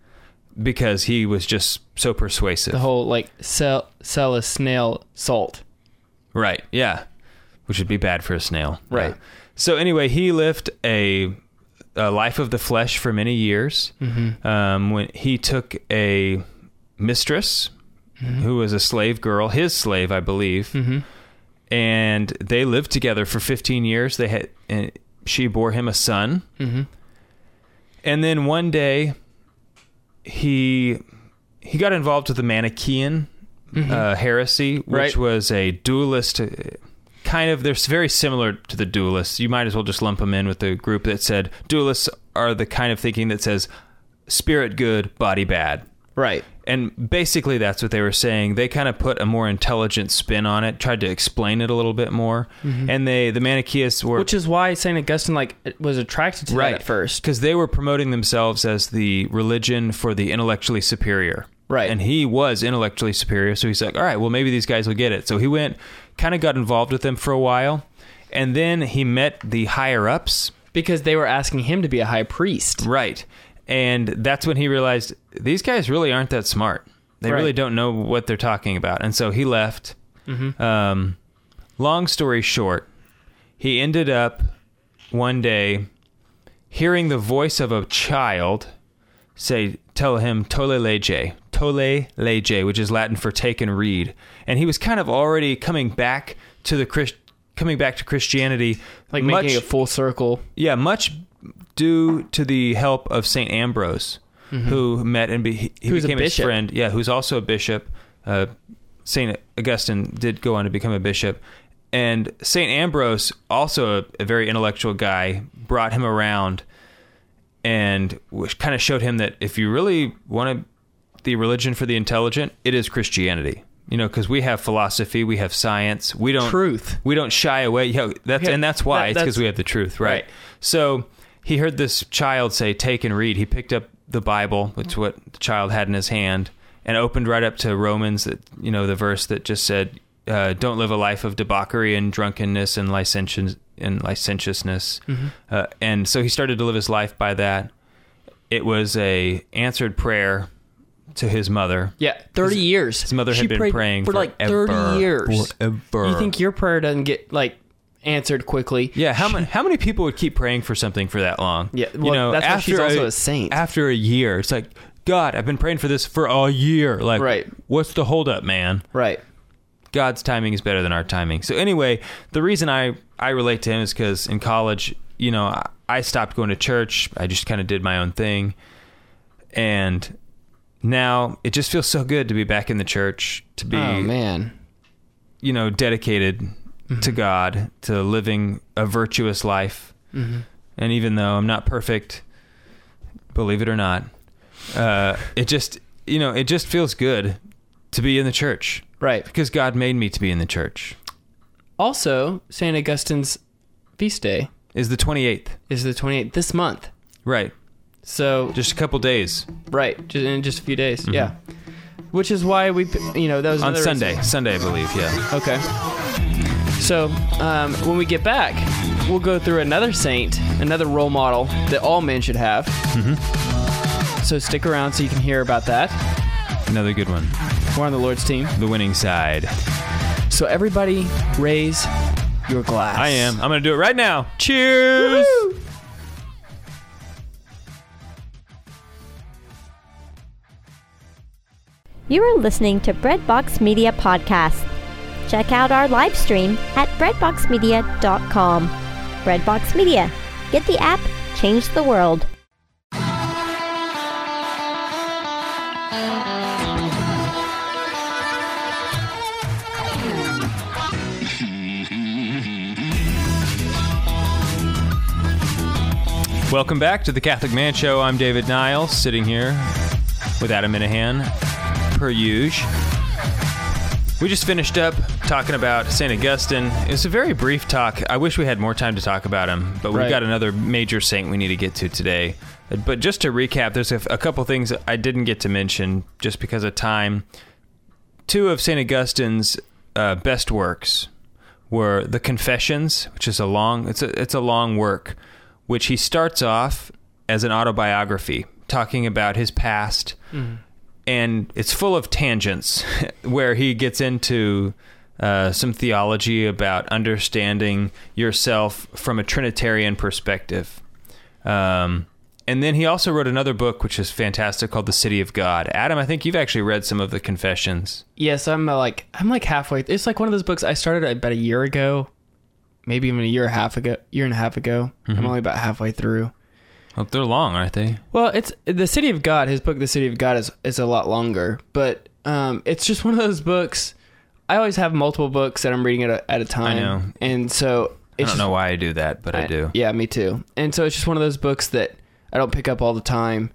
S3: because he was just so persuasive.
S2: The whole like sell sell a snail salt.
S3: Right. Yeah. Which would be bad for a snail.
S2: Right.
S3: Yeah. So anyway, he lived a, a life of the flesh for many years.
S2: Mm-hmm.
S3: Um, when he took a mistress mm-hmm. who was a slave girl, his slave, I believe,
S2: mm-hmm.
S3: and they lived together for fifteen years. They had, and she bore him a son.
S2: Mm-hmm.
S3: And then one day, he he got involved with the Manichaean mm-hmm. uh, heresy, which
S2: right.
S3: was a dualist. Uh, kind of, they're very similar to the dualists. You might as well just lump them in with the group that said dualists are the kind of thinking that says spirit good, body bad.
S2: Right.
S3: And basically that's what they were saying. They kind of put a more intelligent spin on it, tried to explain it a little bit more. Mm-hmm. And they, the Manichaeists were...
S2: Which is why Saint Augustine like was attracted to
S3: right.
S2: that at first.
S3: Because they were promoting themselves as the religion for the intellectually superior.
S2: Right.
S3: And he was intellectually superior. So he's like, all right, well, maybe these guys will get it. So he went, kind of got involved with them for a while. And then he met the higher-ups.
S2: Because they were asking him to be a high priest.
S3: Right. And that's when he realized these guys really aren't that smart. They
S2: right.
S3: really don't know what they're talking about. And so he left.
S2: Mm-hmm.
S3: Um, long story short, he ended up one day hearing the voice of a child say, tell him, tole lege, tole lege, which is Latin for take and read. And he was kind of already coming back to the Christ, coming back to Christianity.
S2: Like
S3: much,
S2: making a full circle.
S3: Yeah, much due to the help of Saint Ambrose, mm-hmm. who met and be, he, he
S2: who's
S3: became
S2: a
S3: his friend. Yeah, who's also a bishop. Uh, Saint Augustine did go on to become a bishop. And Saint Ambrose, also a, a very intellectual guy, brought him around and which kind of showed him that if you really want the religion for the intelligent, it is Christianity. You know, because we have philosophy, we have science, we don't
S2: truth,
S3: we don't shy away. Yeah, that's
S2: yeah,
S3: and that's why
S2: that,
S3: it's because we have the truth, right?
S2: right?
S3: So he heard this child say, "Take and read." He picked up the Bible, which is what the child had in his hand, and opened right up to Romans. That you know, the verse that just said, uh, don't live a life of debauchery and drunkenness and licentious and licentiousness. Mm-hmm. Uh, and so he started to live his life by that. It was a answered prayer to his mother.
S2: Yeah, thirty
S3: his,
S2: years.
S3: His mother
S2: she
S3: had been
S2: prayed
S3: praying
S2: for
S3: forever,
S2: like thirty years.
S3: Forever.
S2: You think your prayer doesn't get like answered quickly?
S3: Yeah, how many how many people would keep praying for something for that long?
S2: Yeah, well,
S3: you know,
S2: that's why she's also
S3: a,
S2: a saint.
S3: After a year, it's like, God, I've been praying for this for a year. Like,
S2: right.
S3: What's the holdup, man?
S2: Right.
S3: God's timing is better than our timing. So anyway, the reason I, I relate to him is because in college, you know, I, I stopped going to church. I just kind of did my own thing. And now it just feels so good to be back in the church, to be,
S2: oh, man.
S3: you know, dedicated mm-hmm. to God, to living a virtuous life. Mm-hmm. And even though I'm not perfect, believe it or not, uh, it just, you know, it just feels good to be in the church.
S2: Right.
S3: Because God made me to be in the church.
S2: Also, Saint Augustine's feast day
S3: is the twenty-eighth.
S2: Is the twenty-eighth this month.
S3: Right.
S2: So
S3: just a couple days.
S2: Right. Just in just a few days. Mm-hmm. Yeah. Which is why we, you know, that was
S3: on Sunday. Reason. Sunday, I believe. Yeah.
S2: Okay. So um, when we get back, we'll go through another saint, another role model that all men should have. Mm-hmm. So stick around so you can hear about that.
S3: Another good one.
S2: We're on the Lord's team.
S3: The winning side.
S2: So everybody raise your glass.
S3: I am. I'm going to do it right now. Cheers! Woo-hoo!
S1: You are listening to Breadbox Media Podcast. Check out our live stream at breadbox media dot com. Breadbox Media. Get the app, change the world.
S3: Welcome back to the Catholic Man Show. I'm David Niles, sitting here with Adam Minahan, per usual. We just finished up talking about Saint Augustine. It was a very brief talk. I wish we had more time to talk about him, but we've
S2: right.
S3: got another major saint we need to get to today. But just to recap, there's a, a couple things I didn't get to mention just because of time. Two of Saint Augustine's uh, best works were the Confessions, which is a long, it's a, it's a long work, which he starts off as an autobiography, talking about his past, mm. and it's full of tangents, where he gets into uh, some theology about understanding yourself from a Trinitarian perspective. Um, and then he also wrote another book, which is fantastic, called The City of God. Adam, I think you've actually read some of the Confessions.
S2: Yes, I'm uh, like I'm like halfway. It's like one of those books I started about a year ago. Maybe even a year and a half ago, year and a half ago. Mm-hmm. I'm only about halfway through.
S3: Well, they're long, aren't they?
S2: Well, it's The City of God. His book, The City of God, is is a lot longer, but um, it's just one of those books. I always have multiple books that I'm reading at a, at a time.
S3: I know,
S2: and so
S3: it's I don't just, know why I do that, but I, I do.
S2: Yeah, me too. And so it's just one of those books that I don't pick up all the time,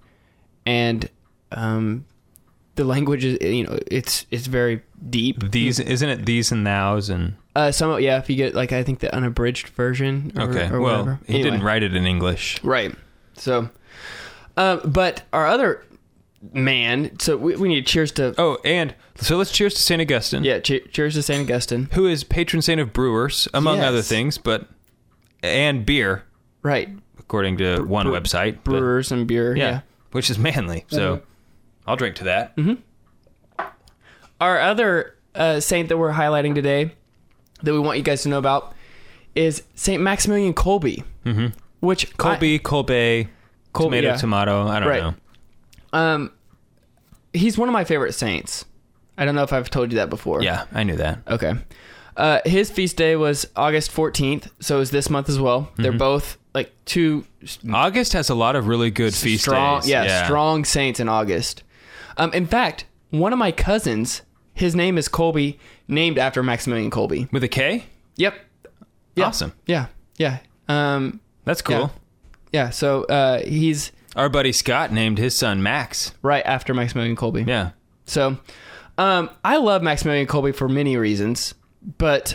S2: and um, the language is, you know, it's it's very deep.
S3: These isn't it? These and thous and.
S2: Uh, some yeah, if you get like I think the unabridged version. Or,
S3: okay,
S2: or
S3: well,
S2: whatever.
S3: he
S2: anyway.
S3: didn't write it in English,
S2: right? So, um, but our other man, so we, we need cheers to.
S3: Oh, and so let's cheers to Saint Augustine.
S2: Yeah, che- cheers to Saint Augustine,
S3: who is patron saint of brewers, among
S2: yes.
S3: other things, but and beer,
S2: right?
S3: According to one
S2: Bre-
S3: website,
S2: brewers
S3: but,
S2: and beer, yeah.
S3: yeah, which is manly. So, mm-hmm. I'll drink to that.
S2: Mm-hmm. Our other uh, saint that we're highlighting today, that we want you guys to know about, is Saint Maximilian Kolbe.
S3: Mm-hmm.
S2: Which
S3: Colby,
S2: I,
S3: Kolbe,
S2: Kolbe,
S3: tomato,
S2: yeah.
S3: tomato. I don't
S2: right.
S3: know.
S2: Um, he's one of my favorite saints. I don't know if I've told you that before.
S3: Yeah, I knew that.
S2: Okay. Uh, his feast day was August fourteenth, so it was this month as well. Mm-hmm. They're both like two.
S3: August has a lot of really good feast
S2: strong,
S3: days.
S2: Yeah,
S3: yeah,
S2: strong saints in August. Um, in fact, one of my cousins, his name is Kolbe, named after Maximilian Kolbe.
S3: With a K?
S2: Yep. Yeah.
S3: Awesome.
S2: Yeah. Yeah. Um,
S3: That's cool.
S2: Yeah. yeah so uh, he's...
S3: Our buddy Scott named his son Max.
S2: Right after Maximilian Kolbe.
S3: Yeah.
S2: So um, I love Maximilian Kolbe for many reasons, but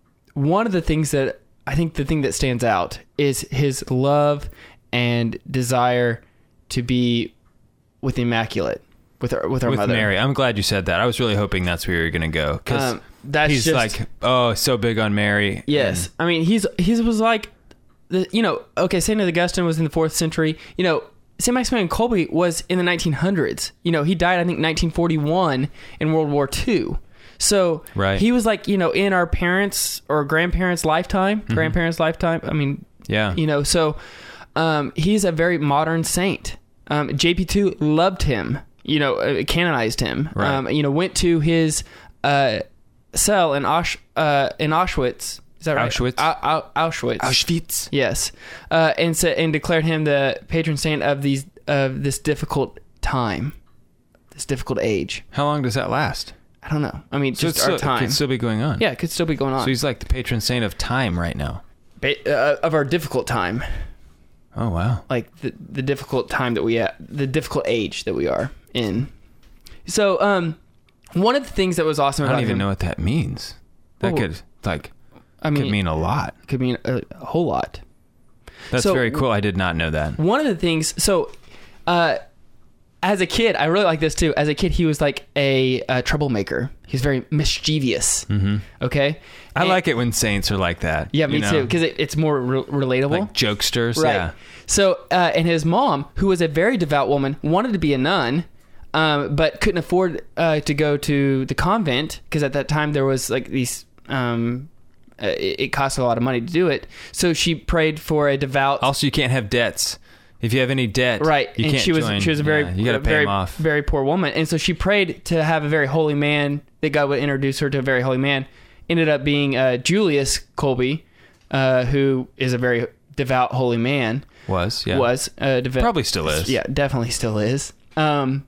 S2: one of the things that I think the thing that stands out is his love and desire to be with Immaculate, with our, with our
S3: with
S2: mother.
S3: Mary. I'm glad you said that. I was really hoping that's where you were going to go. Because
S2: um, that's
S3: he's
S2: just,
S3: like, oh, so big on Mary.
S2: Yes.
S3: And
S2: I mean, he's he was like, the you know, okay, Saint Augustine was in the fourth century. You know, Saint Maximilian Kolbe was in the nineteen hundreds. You know, he died, I think, nineteen forty-one in World War Two. So
S3: right.
S2: he was like, you know, in our parents' or grandparents' lifetime, mm-hmm. grandparents' lifetime. I mean,
S3: yeah.
S2: You know, so um, he's a very modern saint. Um, J P two loved him, you know, uh, canonized him.
S3: Right.
S2: Um, you know, went to his uh, cell in, Ausch- uh, in Auschwitz. Is that right?
S3: Auschwitz.
S2: Au- Au- Auschwitz.
S3: Auschwitz.
S2: Yes, uh, and sa- and declared him the patron saint of these of this difficult time, this difficult age.
S3: How long does that last?
S2: I don't know. I mean,
S3: So
S2: just
S3: it's
S2: our
S3: still,
S2: time.
S3: it could still be going on.
S2: Yeah, it could still be going on.
S3: So he's like the patron saint of time right now.
S2: Ba- uh, of our difficult time,
S3: Oh wow.
S2: like the the difficult time that we have, the difficult age that we are in. So, um, one of the things that was awesome
S3: I
S2: about
S3: don't even
S2: him,
S3: know what that means. That
S2: Oh.
S3: could like
S2: I mean,
S3: could mean a lot.
S2: could mean a, a whole lot.
S3: That's
S2: So-
S3: very cool. I did not know that.
S2: One of the things, so, uh, as a kid, I really like this too. As a kid, he was like a, a troublemaker. He was very mischievous. Mm-hmm. Okay,
S3: I
S2: And-
S3: like it when saints are like that.
S2: Yeah, me
S3: you know?
S2: too, because it, it's more re- relatable.
S3: Like jokesters.
S2: Right.
S3: Yeah.
S2: So, uh, and his mom, who was a very devout woman, wanted to be a nun, um, but couldn't afford uh, to go to the convent because at that time there was like these. Um, uh, it, it cost a lot of money to do it. So she prayed for a devout.
S3: Also, you can't have debts. If you have any debt,
S2: Right,
S3: you
S2: and
S3: can't
S2: she was
S3: join.
S2: she was a very
S3: Yeah, you got to pay
S2: very,
S3: them off.
S2: very poor woman, and so she prayed to have a very holy man that God would introduce her to a very holy man. Ended up being uh, Julius Kolbe, uh, who is a very devout holy man.
S3: Was yeah.
S2: Was uh, devout,
S3: Probably still is.
S2: Yeah, definitely still is. Um,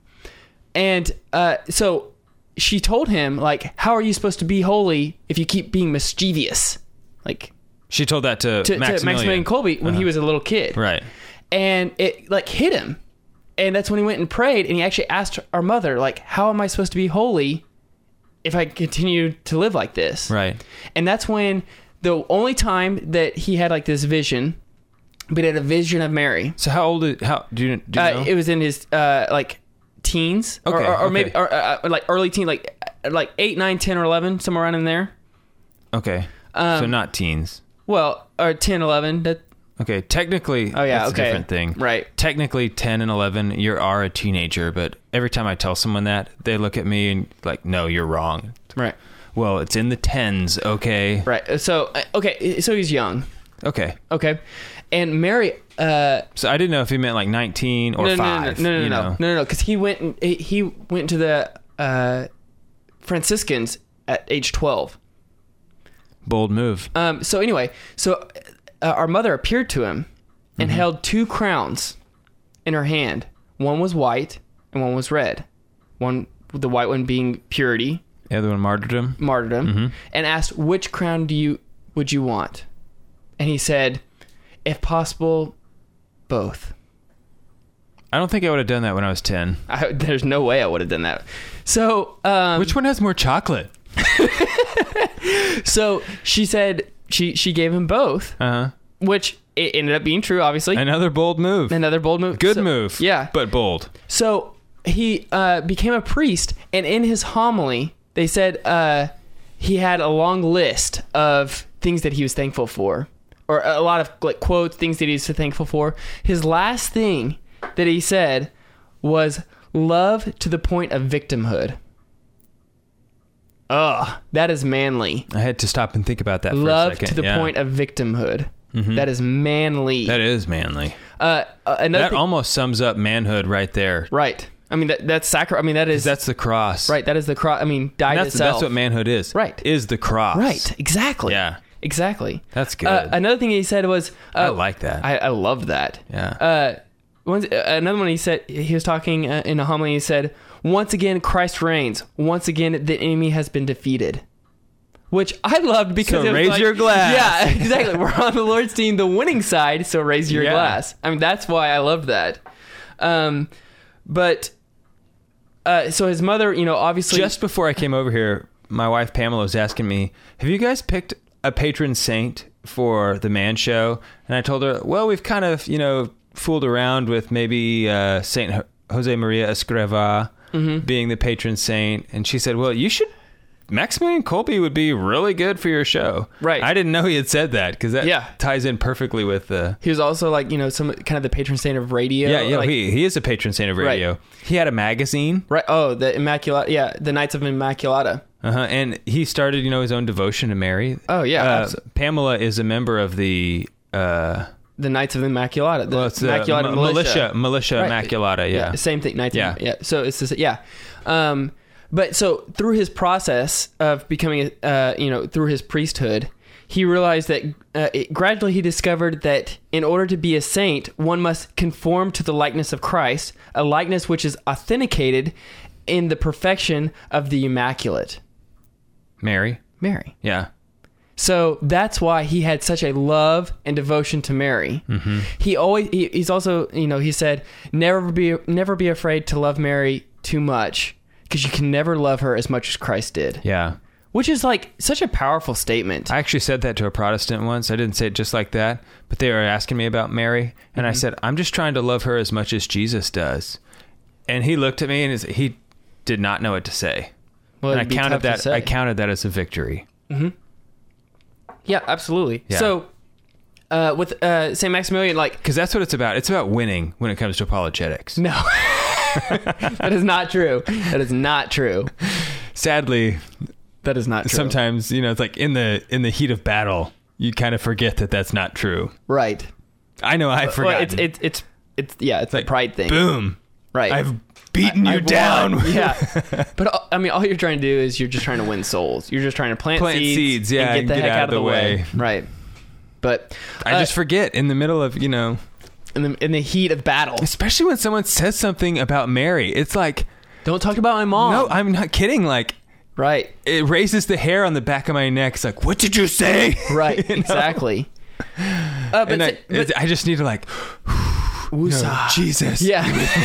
S2: and uh, so she told him like, "How are you supposed to be holy if you keep being mischievous?" Like
S3: She told that to,
S2: to
S3: Maximilian.
S2: to Maximilian Kolbe when
S3: Uh-huh.
S2: he was a little kid.
S3: Right.
S2: And it like hit him, and that's when he went and prayed, and he actually asked our mother like, how am I supposed to be holy if I continue to live like this?
S3: Right.
S2: And that's when the only time that he had like this vision, but he had a vision of Mary.
S3: So how old? Is, how do you, do you
S2: Uh,
S3: know?
S2: it was in his uh, like teens, or,
S3: Okay,
S2: or, or
S3: okay.
S2: maybe or, uh, like early teen, like like eight, nine, ten, or eleven, somewhere around in there.
S3: okay.
S2: um,
S3: so not teens.
S2: Well, or ten, eleven. That
S3: Okay. Technically,
S2: oh yeah,
S3: that's
S2: okay,
S3: a different thing.
S2: right?
S3: Technically, ten and eleven, you are a teenager. But every time I tell someone that, they look at me and like, no, you're wrong.
S2: Right.
S3: Well, it's in the tens. Okay.
S2: Right. So uh, okay, so he's young.
S3: Okay.
S2: Okay, and Mary. Uh,
S3: So I didn't know if he meant like nineteen or
S2: no, no,
S3: five.
S2: No, no, no,
S3: you
S2: no,
S3: know?
S2: no, no, no, because he went. And, he- he went to the uh, Franciscans at age twelve.
S3: Bold move.
S2: Um. So anyway, so uh, our mother appeared to him and
S3: Mm-hmm.
S2: held two crowns in her hand. One was white and one was red. One, the white one being purity,
S3: The other one, martyrdom.
S2: martyrdom,
S3: Mm-hmm.
S2: and asked, "Which crown do you would you want?" And he said, "If possible, both."
S3: I don't think I would have done that when I was ten.
S2: I, there's no way I would have done that. So, um,
S3: Which one has more chocolate?
S2: so she said she she gave him both,
S3: Uh huh.
S2: which it ended up being true. Obviously,
S3: Another bold move.
S2: another bold move.
S3: Good
S2: So-
S3: move.
S2: Yeah.
S3: But bold.
S2: So he uh, became a priest, and in his homily, they said uh, he had a long list of things that he was thankful for, or a lot of like quotes, things that he was thankful for. His last thing that he said was love to the point of victimhood. Ugh, that is manly.
S3: I had to stop and think about that for
S2: Love
S3: a second.
S2: to the
S3: Yeah.
S2: point of victimhood. That is manly.
S3: That is manly.
S2: uh, uh, another
S3: That
S2: thing-
S3: almost sums up manhood right there.
S2: right. I mean that that's sacri- I mean that is
S3: That's the cross.
S2: right. That is the cross. I mean, died
S3: And that's,
S2: itself.
S3: that's what manhood is.
S2: Right.
S3: Is the cross.
S2: Right. Exactly.
S3: Yeah.
S2: Exactly.
S3: That's good.
S2: Uh, another thing he said was, uh,
S3: I like that.
S2: I, I love that.
S3: Yeah.
S2: Uh, once, uh, another one he said, he was talking uh, in a homily. He said, "Once again, Christ reigns. Once again, the enemy has been defeated." Which I loved because
S3: So
S2: it was
S3: raise
S2: like-
S3: your glass.
S2: Yeah, exactly. We're on the Lord's team, the winning side. So raise your
S3: Yeah.
S2: glass. I mean, that's why I love that. Um, but uh, so his mother, you know, obviously
S3: Just before I came over here, my wife Pamela was asking me, "Have you guys picked a patron saint for the Man Show?" And I told her, "Well, we've kind of, you know, fooled around with maybe uh, Saint Ho- Jose Maria Escriva
S2: Mm-hmm.
S3: being the patron saint." And she said, "Well, you should Maximilian Kolbe would be really good for your show.
S2: Right.
S3: I didn't know he had said that because that
S2: Yeah.
S3: ties in perfectly with the.
S2: He was also like, you know, some kind of the patron saint of radio.
S3: Yeah, yeah.
S2: like-
S3: he, he is a patron saint of radio.
S2: Right.
S3: He had a magazine.
S2: Right. Oh, the Immaculata. Yeah, the Knights of Immaculata.
S3: Uh-huh. And he started, you know, his own devotion to Mary.
S2: Oh, yeah.
S3: Uh,
S2: abso-
S3: Pamela is a member of the. Uh,
S2: the Knights of Immaculata. The
S3: well, it's the
S2: Immaculata
S3: m-
S2: militia.
S3: militia, militia
S2: Right.
S3: Immaculata. Yeah.
S2: Same thing. Knights.
S3: Yeah.
S2: Of, yeah. So it's just, yeah. Um, but so through his process of becoming, uh, you know, through his priesthood, he realized that uh, it, gradually he discovered that in order to be a saint, one must conform to the likeness of Christ, a likeness which is authenticated in the perfection of the Immaculate
S3: Mary.
S2: Mary.
S3: Yeah.
S2: So that's why he had such a love and devotion to Mary. Mm-hmm. He always he, he's also, you know, he said, never be never be afraid to love Mary too much, because you can never love her as much as Christ did.
S3: Yeah.
S2: Which is like such a powerful statement.
S3: I actually said that to a Protestant once. I didn't say it just like that, but they were asking me about Mary, and mm-hmm. I said, I'm just trying to love her as much as Jesus does. And he looked at me and he did not know what to say.
S2: Well,
S3: and I
S2: it'd be
S3: counted
S2: tough to
S3: that
S2: say.
S3: I counted that as a victory.
S2: Mm-hmm. Yeah, absolutely.
S3: Yeah.
S2: So uh, with uh, Saint Maximilian, like,
S3: Because that's what it's about. It's about winning when it comes to apologetics.
S2: no, that is not true. That is not true.
S3: Sadly,
S2: That is not true.
S3: sometimes, you know, it's like in the in the heat of battle, you kind of forget that that's not true.
S2: Right.
S3: I know I forgot.
S2: Well, it's it's it's it's yeah, it's
S3: like
S2: a pride thing.
S3: Boom.
S2: Right.
S3: I've beaten
S2: I-
S3: you
S2: I've
S3: down.
S2: won. Yeah. But uh, I mean, all you're trying to do is you're just trying to win souls. You're just trying to plant,
S3: Plant
S2: seeds,
S3: seeds, yeah,
S2: and get the
S3: and
S2: heck out, of the way.
S3: way.
S2: Right. But
S3: I
S2: uh,
S3: just forget in the middle of, you know,
S2: in the in the heat of battle,
S3: especially when someone says something about Mary. It's like,
S2: don't talk about my mom.
S3: no, I'm not kidding. Like,
S2: Right.
S3: it raises the hair on the back of my neck. It's like, what did you say?
S2: Right.
S3: You know?
S2: Exactly. Uh, but,
S3: And I,
S2: sa- but
S3: I just need to like,
S2: Woosah.
S3: no, Jesus.
S2: Yeah.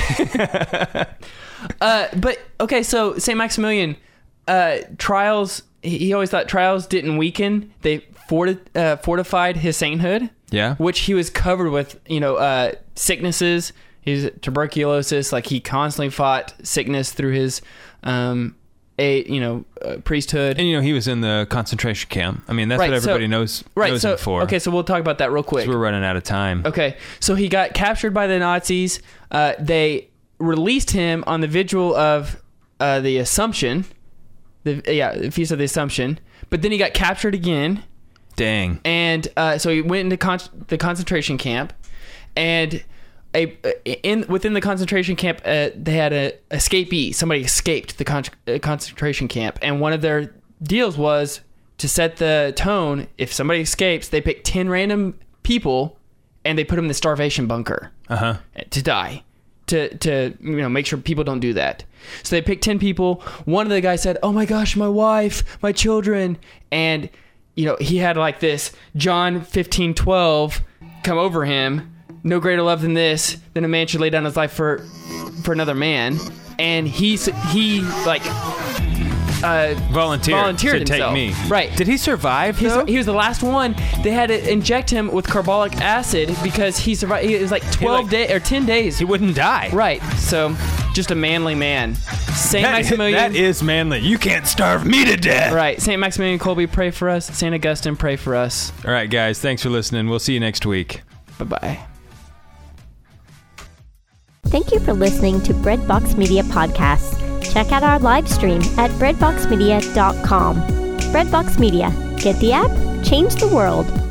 S2: uh, but okay, so Saint Maximilian, uh, trials. He he always thought trials didn't weaken; they forti- uh, fortified his sainthood.
S3: Yeah.
S2: Which he was covered with, you know, uh, sicknesses. His tuberculosis, like he constantly fought sickness through his, um, a you know, uh, priesthood.
S3: And you know, he was in the concentration camp. I mean, that's
S2: Right,
S3: what
S2: so-
S3: everybody knows,
S2: right.
S3: knows
S2: So
S3: him for.
S2: okay, so we'll talk about that real quick.
S3: 'Cause we're running out of time.
S2: Okay, so he got captured by the Nazis. Uh, they released him on the vigil of uh, the Assumption, the yeah, the Feast of the Assumption. But then he got captured again,
S3: Dang.
S2: and uh, so he went into con- the concentration camp, and a in within the concentration camp, uh, they had a escapee. Somebody escaped the con- uh, concentration camp, and one of their deals was to set the tone. If somebody escapes, they pick ten random people and they put them in the starvation bunker
S3: Uh huh.
S2: to die, to to you know make sure people don't do that. So they picked ten people. One of the guys said, "Oh my gosh, my wife, my children," and you know he had like this John fifteen twelve come over him. No greater love than this, than a man should lay down his life for for another man. And he he like uh,
S3: Volunteered,
S2: volunteered
S3: to
S2: himself.
S3: take me.
S2: Right.
S3: Did he survive,
S2: He's,
S3: though?
S2: he was the last one. They had to inject him with carbolic acid because he survived. It was like twelve
S3: like-
S2: days or ten days.
S3: He wouldn't die.
S2: Right. So, just a manly man. Saint
S3: That,
S2: Maximilian.
S3: that is manly. You can't starve me to death.
S2: Right. Saint Maximilian Kolbe, pray for us. Saint Augustine, pray for us.
S3: All right, guys. Thanks for listening. We'll see you next week.
S2: Bye bye.
S1: Thank you for listening to Breadbox Media Podcasts. Check out our live stream at breadbox media dot com. Breadbox Media. Get the app, change the world.